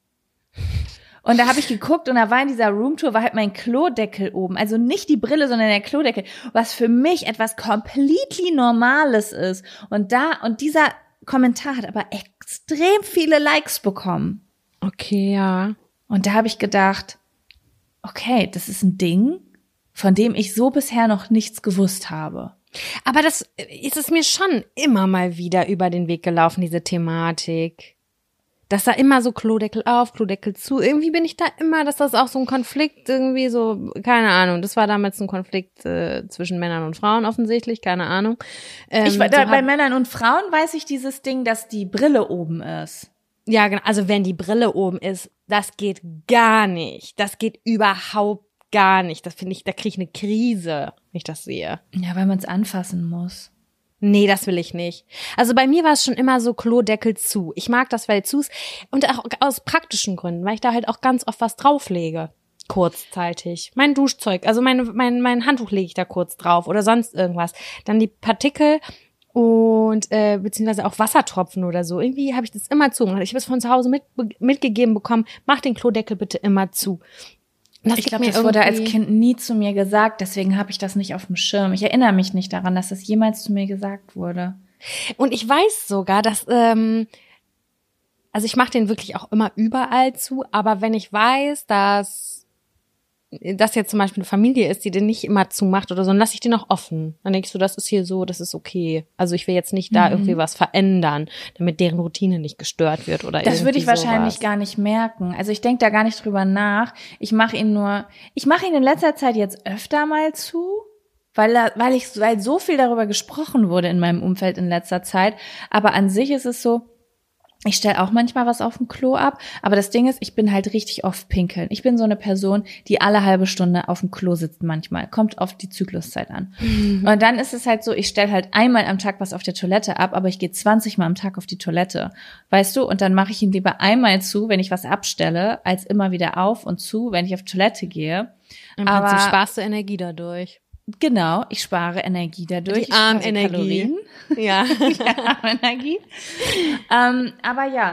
Und da habe ich geguckt und da war in dieser Roomtour war halt mein Klodeckel oben, also nicht die Brille, sondern der Klodeckel, was für mich etwas completely Normales ist. Und da und dieser Kommentar hat aber extrem viele Likes bekommen. Okay, ja. Und da habe ich gedacht, okay, das ist ein Ding, von dem ich so bisher noch nichts gewusst habe. Aber das ist es mir schon immer mal wieder über den Weg gelaufen, diese Thematik. Dass da immer so Klodeckel auf, Klodeckel zu. Irgendwie bin ich da immer, dass das auch so ein Konflikt irgendwie so, keine Ahnung. Das war damals ein Konflikt äh, zwischen Männern und Frauen offensichtlich, keine Ahnung. Ähm, ich, da, so bei hab, Männern und Frauen weiß ich dieses Ding, dass die Brille oben ist. Ja, genau. Also wenn die Brille oben ist, das geht gar nicht. Das geht überhaupt gar nicht. Das finde ich, da kriege ich eine Krise, wenn ich das sehe. Ja, weil man es anfassen muss. Nee, das will ich nicht. Also bei mir war es schon immer so Klodeckel zu. Ich mag das, weil zu ist. Und auch aus praktischen Gründen, weil ich da halt auch ganz oft was drauflege. Kurzzeitig. Mein Duschzeug, also mein, mein, mein Handtuch lege ich da kurz drauf oder sonst irgendwas. Dann die Partikel und äh, beziehungsweise auch Wassertropfen oder so. Irgendwie habe ich das immer zugemacht. Ich habe es von zu Hause mit, mitgegeben bekommen, mach den Klodeckel bitte immer zu. Das ich glaube, das wurde als Kind nie zu mir gesagt, deswegen habe ich das nicht auf dem Schirm. Ich erinnere mich nicht daran, dass das jemals zu mir gesagt wurde. Und ich weiß sogar, dass, ähm, also ich mache den wirklich auch immer überall zu, aber wenn ich weiß, dass das jetzt zum Beispiel eine Familie ist, die den nicht immer zumacht oder so, dann lasse ich den auch offen. Dann denke ich so, das ist hier so, das ist okay. Also ich will jetzt nicht da mhm. irgendwie was verändern, damit deren Routine nicht gestört wird oder das würde ich wahrscheinlich sowas. gar nicht merken. Also ich denke da gar nicht drüber nach. Ich mache ihn nur, ich mache ihn in letzter Zeit jetzt öfter mal zu, weil weil ich weil so viel darüber gesprochen wurde in meinem Umfeld in letzter Zeit. Aber an sich ist es so, ich stelle auch manchmal was auf dem Klo ab, aber das Ding ist, ich bin halt richtig oft pinkeln. Ich bin so eine Person, die alle halbe Stunde auf dem Klo sitzt manchmal. Kommt auf die Zykluszeit an. Mhm. Und dann ist es halt so, ich stelle halt einmal am Tag was auf der Toilette ab, aber ich gehe zwanzig Mal am Tag auf die Toilette. Weißt du? Und dann mache ich ihn lieber einmal zu, wenn ich was abstelle, als immer wieder auf und zu, wenn ich auf Toilette gehe. Im Prinzip sparst du Energie dadurch. Genau, ich spare Energie dadurch. Die Armenergie. Ja, die Armenergie. ähm, aber ja,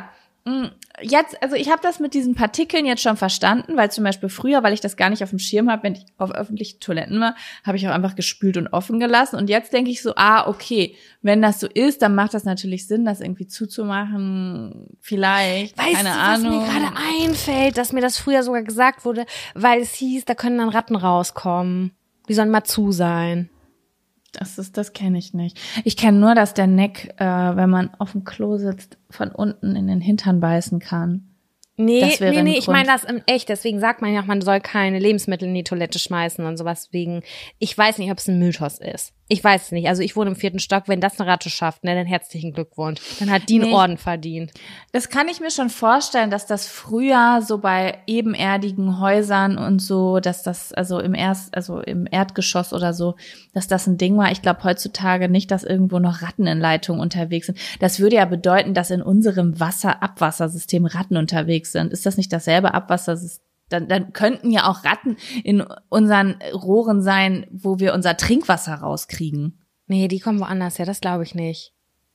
Jetzt, also ich habe das mit diesen Partikeln jetzt schon verstanden, weil zum Beispiel früher, weil ich das gar nicht auf dem Schirm habe, wenn ich auf öffentlichen Toiletten war, habe ich auch einfach gespült und offen gelassen. Und jetzt denke ich so, ah, okay, wenn das so ist, dann macht das natürlich Sinn, das irgendwie zuzumachen. Vielleicht, weißt keine du, Ahnung. was mir gerade einfällt, dass mir das früher sogar gesagt wurde, weil es hieß, da können dann Ratten rauskommen. Die sollen mal zu sein. Das ist, das kenne ich nicht. Ich kenne nur, dass der Neck, äh, wenn man auf dem Klo sitzt, von unten in den Hintern beißen kann. Nee, Das wäre nee, ein nee, ich Grund. meine das in echt. Deswegen sagt man ja auch, man soll keine Lebensmittel in die Toilette schmeißen und sowas wegen. Ich weiß nicht, ob es ein Mythos ist. Ich weiß es nicht. Also ich wohne im vierten Stock. Wenn das eine Ratte schafft, ne, dann herzlichen Glückwunsch. Dann hat die einen Nee. Orden verdient. Das kann ich mir schon vorstellen, dass das früher so bei ebenerdigen Häusern und so, dass das also im Erst, also im Erdgeschoss oder so, dass das ein Ding war. Ich glaube heutzutage nicht, dass irgendwo noch Ratten in Leitungen unterwegs sind. Das würde ja bedeuten, dass in unserem Wasserabwassersystem Ratten unterwegs sind. Ist das nicht dasselbe Abwassersystem? Dann, dann könnten ja auch Ratten in unseren Rohren sein, wo wir unser Trinkwasser rauskriegen. Nee, die kommen woanders her. Das glaube ich nicht.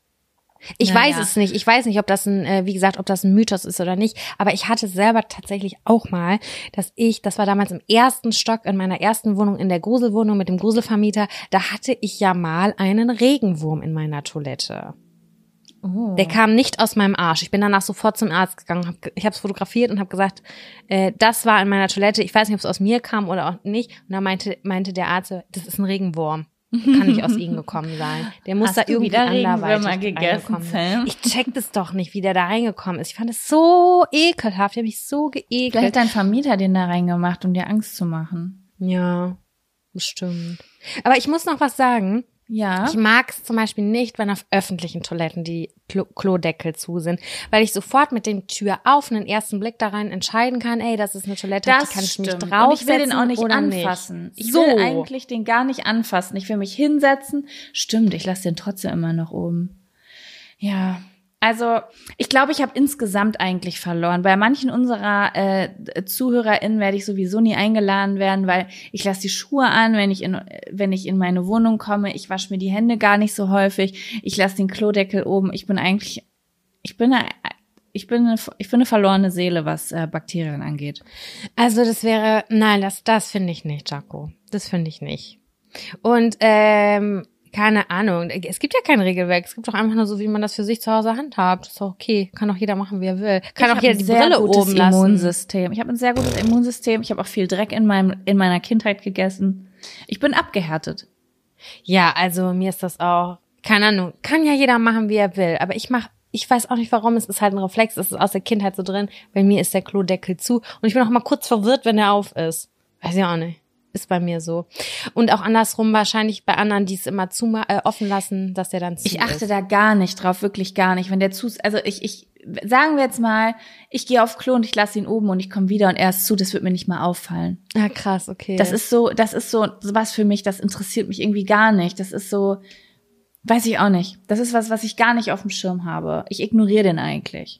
Ich Naja. weiß es nicht. Ich weiß nicht, ob das ein, äh, wie gesagt, ob das ein Mythos ist oder nicht. Aber ich hatte selber tatsächlich auch mal, dass ich, das war damals im ersten Stock in meiner ersten Wohnung, in der Gruselwohnung mit dem Gruselvermieter, da hatte ich ja mal einen Regenwurm in meiner Toilette. Oh. Der kam nicht aus meinem Arsch. Ich bin danach sofort zum Arzt gegangen. Hab, ich habe es fotografiert und habe gesagt, äh, das war in meiner Toilette. Ich weiß nicht, ob es aus mir kam oder auch nicht. Und dann meinte, meinte der Arzt, das ist ein Regenwurm. Kann nicht aus ihnen gekommen sein. Der muss Hast da du irgendwie wieder Regenwürmer anderweitig gegessen, reingekommen sein. Sam? Ich check das doch nicht, wie der da reingekommen ist. Ich fand es so ekelhaft. Ich habe mich so Vielleicht geekelt. hat dein Vermieter den da reingemacht, um dir Angst zu machen. Ja, bestimmt. Aber ich muss noch was sagen. Ja. Ich mag es zum Beispiel nicht, wenn auf öffentlichen Toiletten die Klo Klodeckel zu sind, weil ich sofort mit dem Tür auf einen ersten Blick da rein entscheiden kann, ey, das ist eine Toilette, Das die kann ich mich stimmt. draufsetzen Und ich will den auch nicht oder anfassen. Nicht. Ich so. will eigentlich den gar nicht anfassen. Ich will mich hinsetzen. Stimmt, ich lasse den trotzdem immer noch oben. Ja. Also ich glaube, ich habe insgesamt eigentlich verloren. Bei manchen unserer äh, ZuhörerInnen werde ich sowieso nie eingeladen werden, weil ich lasse die Schuhe an, wenn ich in wenn ich in meine Wohnung komme. Ich wasche mir die Hände gar nicht so häufig. Ich lasse den Klodeckel oben. Ich bin eigentlich, ich bin eine, ich bin eine, ich bin eine verlorene Seele, was äh, Bakterien angeht. Also das wäre, nein, das das finde ich nicht, Jaco. Das finde ich nicht. Und ähm, keine Ahnung, es gibt ja kein Regelwerk, es gibt doch einfach nur so, wie man das für sich zu Hause handhabt. Das ist doch okay, kann doch jeder machen, wie er will. Kann Ich auch jeder hab die ein sehr Brille gutes oben lassen. Immunsystem. Ich habe ein sehr gutes Immunsystem. Ich habe auch viel Dreck in meinem in meiner Kindheit gegessen. Ich bin abgehärtet. Ja, also mir ist das auch, keine Ahnung, kann ja jeder machen, wie er will, aber ich mach, ich weiß auch nicht warum, es ist halt ein Reflex, es ist aus der Kindheit so drin, bei mir ist der Klodeckel zu und ich bin auch mal kurz verwirrt, wenn der auf ist. Weiß ich auch nicht. Ist bei mir so. Und auch andersrum wahrscheinlich bei anderen, die es immer zu äh, offen lassen, dass der dann zu Ich achte ist. da gar nicht drauf, wirklich gar nicht. Wenn der zu, also ich, ich, sagen wir jetzt mal, ich gehe auf Klo und ich lasse ihn oben und ich komme wieder und er ist zu, das wird mir nicht mal auffallen. Ja, krass, okay. Das ist so, das ist so was für mich, das interessiert mich irgendwie gar nicht. Das ist so, weiß ich auch nicht. Das ist was, was ich gar nicht auf dem Schirm habe. Ich ignoriere den eigentlich.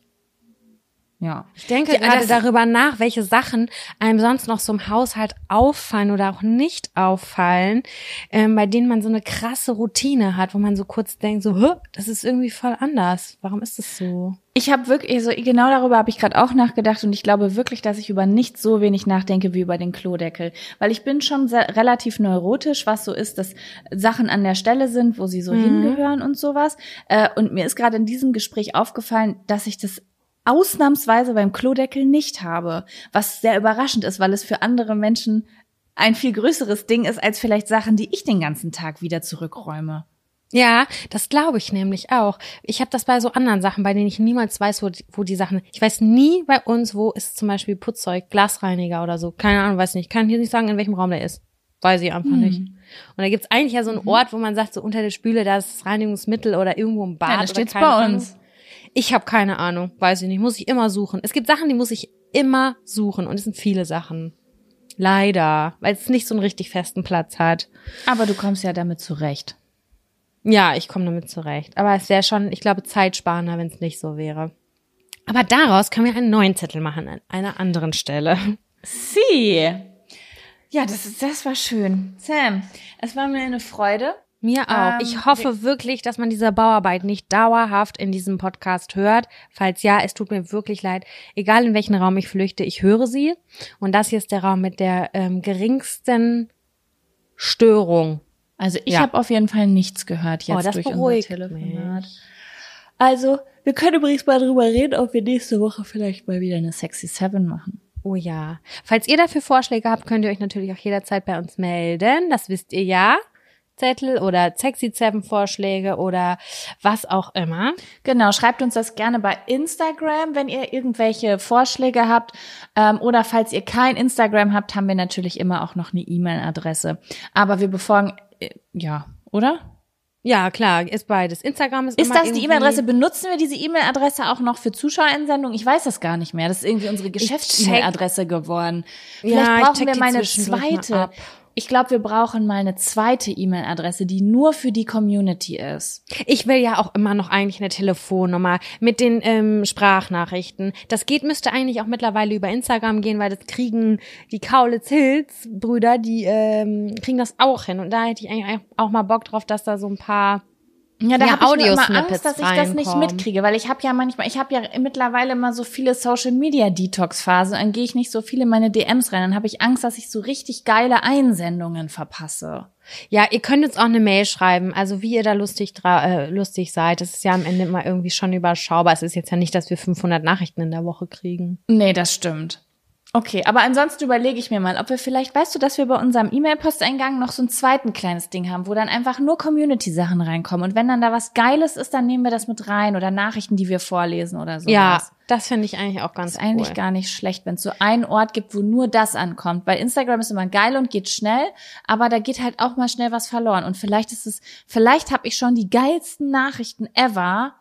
Ja. Ich denke Ja, gerade das- darüber nach, welche Sachen einem sonst noch so im Haushalt auffallen oder auch nicht auffallen, ähm, bei denen man so eine krasse Routine hat, wo man so kurz denkt, so, hä, das ist irgendwie voll anders. Warum ist das so? Ich habe wirklich, also genau darüber habe ich gerade auch nachgedacht und ich glaube wirklich, dass ich über nichts so wenig nachdenke wie über den Klodeckel. Weil ich bin schon sehr, relativ neurotisch, was so ist, dass Sachen an der Stelle sind, wo sie so Mhm. hingehören und sowas. Äh, und mir ist gerade in diesem Gespräch aufgefallen, dass ich das ausnahmsweise beim Klodeckel nicht habe. Was sehr überraschend ist, weil es für andere Menschen ein viel größeres Ding ist, als vielleicht Sachen, die ich den ganzen Tag wieder zurückräume. Ja, das glaube ich nämlich auch. Ich habe das bei so anderen Sachen, bei denen ich niemals weiß, wo die, wo die Sachen. Ich weiß nie bei uns, wo ist zum Beispiel Putzzeug, Glasreiniger oder so. Keine Ahnung, weiß nicht. Kann hier nicht sagen, in welchem Raum der ist. Weiß ich einfach Hm. nicht. Und da gibt's eigentlich ja so einen Ort, wo man sagt, so unter der Spüle, da ist das Reinigungsmittel oder irgendwo im Bad. Ja, da oder steht's keine bei Ahnung. uns. Ich habe keine Ahnung, weiß ich nicht. Muss ich immer suchen. Es gibt Sachen, die muss ich immer suchen. Und es sind viele Sachen. Leider, weil es nicht so einen richtig festen Platz hat. Aber du kommst ja damit zurecht. Ja, ich komme damit zurecht. Aber es wäre schon, ich glaube, zeitsparender, wenn es nicht so wäre. Aber daraus können wir einen neuen Zettel machen an einer anderen Stelle. Sie. Ja, das ist, das war schön. Sam, es war mir eine Freude. Mir auch. Ähm, ich hoffe wirklich, dass man diese Bauarbeit nicht dauerhaft in diesem Podcast hört. Falls ja, es tut mir wirklich leid. Egal in welchen Raum ich flüchte, ich höre sie. Und das hier ist der Raum mit der ähm, geringsten Störung. Also ich Ja. habe auf jeden Fall nichts gehört jetzt Oh, das durch unser beruhigt Telefonat. mich. Also, wir können übrigens mal drüber reden, ob wir nächste Woche vielleicht mal wieder eine Sexy Seven machen. Oh ja. Falls ihr dafür Vorschläge habt, könnt ihr euch natürlich auch jederzeit bei uns melden. Das wisst ihr ja. Zettel oder Sexy Seven Vorschläge oder was auch immer. Genau, schreibt uns das gerne bei Instagram, wenn ihr irgendwelche Vorschläge habt. Ähm, oder falls ihr kein Instagram habt, haben wir natürlich immer auch noch eine E-Mail-Adresse. Aber wir befolgen, äh, ja, oder? Ja, klar, ist beides. Instagram ist Ist immer das die irgendwie- E-Mail-Adresse? Benutzen wir diese E-Mail-Adresse auch noch für Zuschauerinsendungen? Ich weiß das gar nicht mehr. Das ist irgendwie unsere Geschäfts-E-Mail-Adresse geworden. Vielleicht Ja, ich brauchen check wir die mal eine zwischendurch mal zweite. ab. Ich glaube, wir brauchen mal eine zweite E-Mail-Adresse, die nur für die Community ist. Ich will ja auch immer noch eigentlich eine Telefonnummer mit den ähm, Sprachnachrichten. Das geht, müsste eigentlich auch mittlerweile über Instagram gehen, weil das kriegen die Kaulitz-Hills-Brüder, die ähm, kriegen das auch hin. Und da hätte ich eigentlich auch mal Bock drauf, dass da so ein paar Ja, da Ja, habe ich nur immer Audiosnippets Angst, dass ich das nicht reinkommen. mitkriege, weil ich habe ja manchmal, ich habe ja mittlerweile immer so viele Social-Media-Detox-Phasen, dann gehe ich nicht so viel in meine D Ms rein, dann habe ich Angst, dass ich so richtig geile Einsendungen verpasse. Ja, ihr könnt uns auch eine Mail schreiben, also wie ihr da lustig dra- äh, lustig seid. Das ist ja am Ende immer irgendwie schon überschaubar. Es ist jetzt ja nicht, dass wir fünfhundert Nachrichten in der Woche kriegen. Nee, das stimmt. Okay, aber ansonsten überlege ich mir mal, ob wir vielleicht, weißt du, dass wir bei unserem E-Mail-Posteingang noch so ein zweiten kleines Ding haben, wo dann einfach nur Community-Sachen reinkommen. Und wenn dann da was Geiles ist, dann nehmen wir das mit rein oder Nachrichten, die wir vorlesen oder sowas. Ja, das finde ich eigentlich auch ganz Das ist eigentlich cool. gar nicht schlecht, wenn es so einen Ort gibt, wo nur das ankommt. Weil Instagram ist immer geil und geht schnell, aber da geht halt auch mal schnell was verloren. Und vielleicht ist es, vielleicht habe ich schon die geilsten Nachrichten ever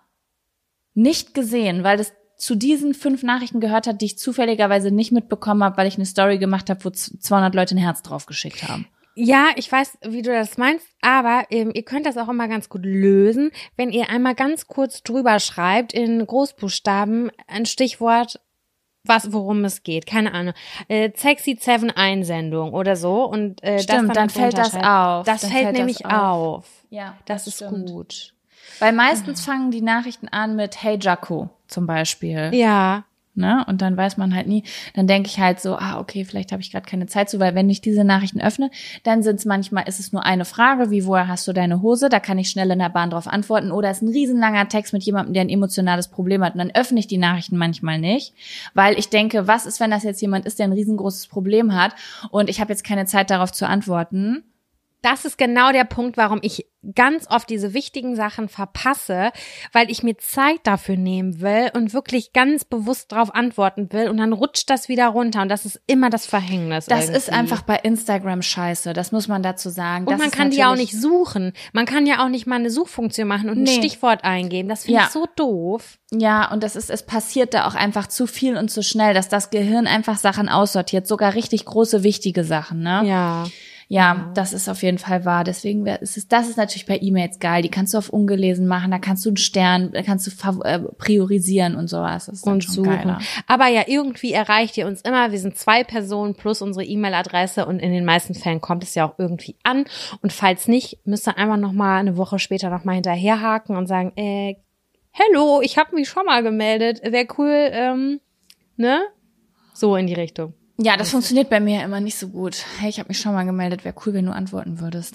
nicht gesehen, weil das zu diesen fünf Nachrichten gehört hat, die ich zufälligerweise nicht mitbekommen habe, weil ich eine Story gemacht habe, wo zweihundert Leute ein Herz draufgeschickt haben. Ja, ich weiß, wie du das meinst, aber ähm, ihr könnt das auch immer ganz gut lösen, wenn ihr einmal ganz kurz drüber schreibt in Großbuchstaben ein Stichwort, was worum es geht, keine Ahnung, äh, Sexy Seven Einsendung oder so und äh, Stimmt, das dann fällt das runterschreibt. auf. Das Dann fällt fällt das nämlich auf. auf. Ja, Das, ist stimmt. gut. Weil meistens fangen die Nachrichten an mit Hey Jaco zum Beispiel. Ja. Ne? Und dann weiß man halt nie, dann denke ich halt so, ah, okay, vielleicht habe ich gerade keine Zeit zu, weil wenn ich diese Nachrichten öffne, dann sind es manchmal, ist es nur eine Frage, wie, woher hast du deine Hose? Da kann ich schnell in der Bahn drauf antworten. Oder es ist ein riesenlanger Text mit jemandem, der ein emotionales Problem hat. Und dann öffne ich die Nachrichten manchmal nicht, weil ich denke, was ist, wenn das jetzt jemand ist, der ein riesengroßes Problem hat und ich habe jetzt keine Zeit darauf zu antworten. Das ist genau der Punkt, warum ich ganz oft diese wichtigen Sachen verpasse, weil ich mir Zeit dafür nehmen will und wirklich ganz bewusst darauf antworten will und dann rutscht das wieder runter und das ist immer das Verhängnis. Das irgendwie. ist einfach bei Instagram scheiße, das muss man dazu sagen. Und das man ist kann die auch natürlich- nicht suchen. Man kann ja auch nicht mal eine Suchfunktion machen und ein Nee. Stichwort eingeben. Das finde Ja. ich so doof. Ja, und das ist, es passiert da auch einfach zu viel und zu schnell, dass das Gehirn einfach Sachen aussortiert, sogar richtig große, wichtige Sachen, ne? Ja. Ja, das ist auf jeden Fall wahr. Deswegen wär- ist es, das ist natürlich bei E-Mails geil. Die kannst du auf ungelesen machen, da kannst du einen Stern, da kannst du fav- äh, priorisieren und sowas. Das ist dann Und schon suchen. geiler. Aber ja, irgendwie erreicht ihr uns immer. Wir sind zwei Personen plus unsere E-Mail-Adresse und in den meisten Fällen kommt es ja auch irgendwie an. Und falls nicht, müsst ihr einfach noch mal eine Woche später noch mal hinterherhaken und sagen, äh, hello, ich habe mich schon mal gemeldet. Wäre cool, ähm, ne? So in die Richtung. Ja, das funktioniert bei mir immer nicht so gut. Hey, ich habe mich schon mal gemeldet. Wäre cool, wenn du antworten würdest.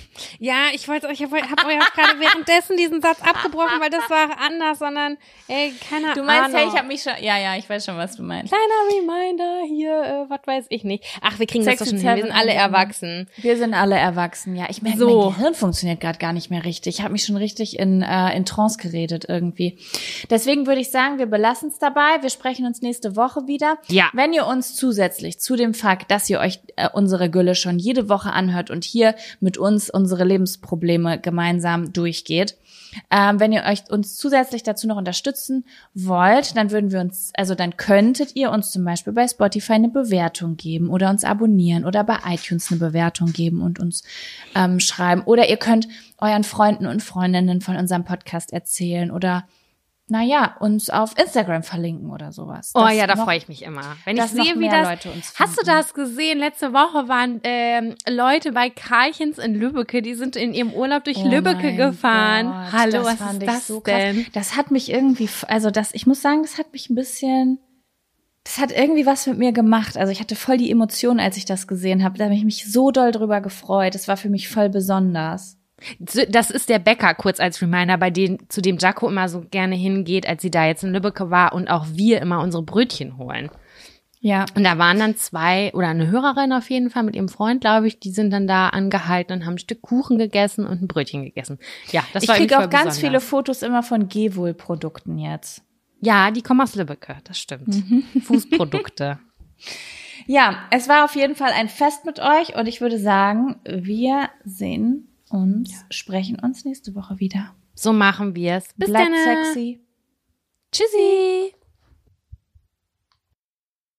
Ja, ich wollte euch, ich habe hab euch auch gerade währenddessen diesen Satz abgebrochen, weil das war anders, sondern, ey, keine Du meinst, Ahnung. hey, ich habe mich schon. Ja, ja, ich weiß schon, was du meinst. Kleiner Reminder hier, äh, was weiß ich nicht. Ach, wir kriegen das doch Sexy schon hin. Wir sind alle Seven. erwachsen. Wir sind alle erwachsen, ja. Ich merke, So. mein Gehirn funktioniert gerade gar nicht mehr richtig. Ich habe mich schon richtig in, äh, in Trance geredet irgendwie. Deswegen würde ich sagen, wir belassen es dabei. Wir sprechen uns nächste Woche wieder. Ja. Wenn ihr uns zusätzlich zu dem Fakt, dass ihr euch äh, unsere Gülle schon jede Woche anhört und hier mit uns unsere Lebensprobleme gemeinsam durchgeht, Ähm, wenn ihr euch uns zusätzlich dazu noch unterstützen wollt, dann würden wir uns, also dann könntet ihr uns zum Beispiel bei Spotify eine Bewertung geben oder uns abonnieren oder bei iTunes eine Bewertung geben und uns ähm, schreiben. Oder ihr könnt euren Freunden und Freundinnen von unserem Podcast erzählen oder naja, uns auf Instagram verlinken oder sowas. Oh ja, da freue ich mich immer. Wenn ich sehe, wie das, Leute uns finden. Hast du das gesehen? Letzte Woche waren ähm, Leute bei Karchens in Lübbecke, die sind in ihrem Urlaub durch oh Lübbecke gefahren. Gott, Hallo, was ist das so denn? Krass. Das hat mich irgendwie, also das, ich muss sagen, das hat mich ein bisschen, das hat irgendwie was mit mir gemacht. Also ich hatte voll die Emotionen, als ich das gesehen habe. Da habe ich mich so doll drüber gefreut. Das war für mich voll besonders. Das ist der Bäcker, kurz als Reminder, bei dem, zu dem Jaco immer so gerne hingeht, als sie da jetzt in Lübbecke war und auch wir immer unsere Brötchen holen. Ja. Und da waren dann zwei, oder eine Hörerin auf jeden Fall mit ihrem Freund, glaube ich, die sind dann da angehalten und haben ein Stück Kuchen gegessen und ein Brötchen gegessen. Ja, das war Ich kriege auch ganz besonders. viele Fotos immer von Gewohl-Produkten jetzt. Ja, die kommen aus Lübbecke, das stimmt. Mhm. Fußprodukte. Ja, es war auf jeden Fall ein Fest mit euch und ich würde sagen, wir sehen uns, ja. sprechen uns nächste Woche wieder. So machen wir es. Bis dann. Bleibt sexy. Tschüssi.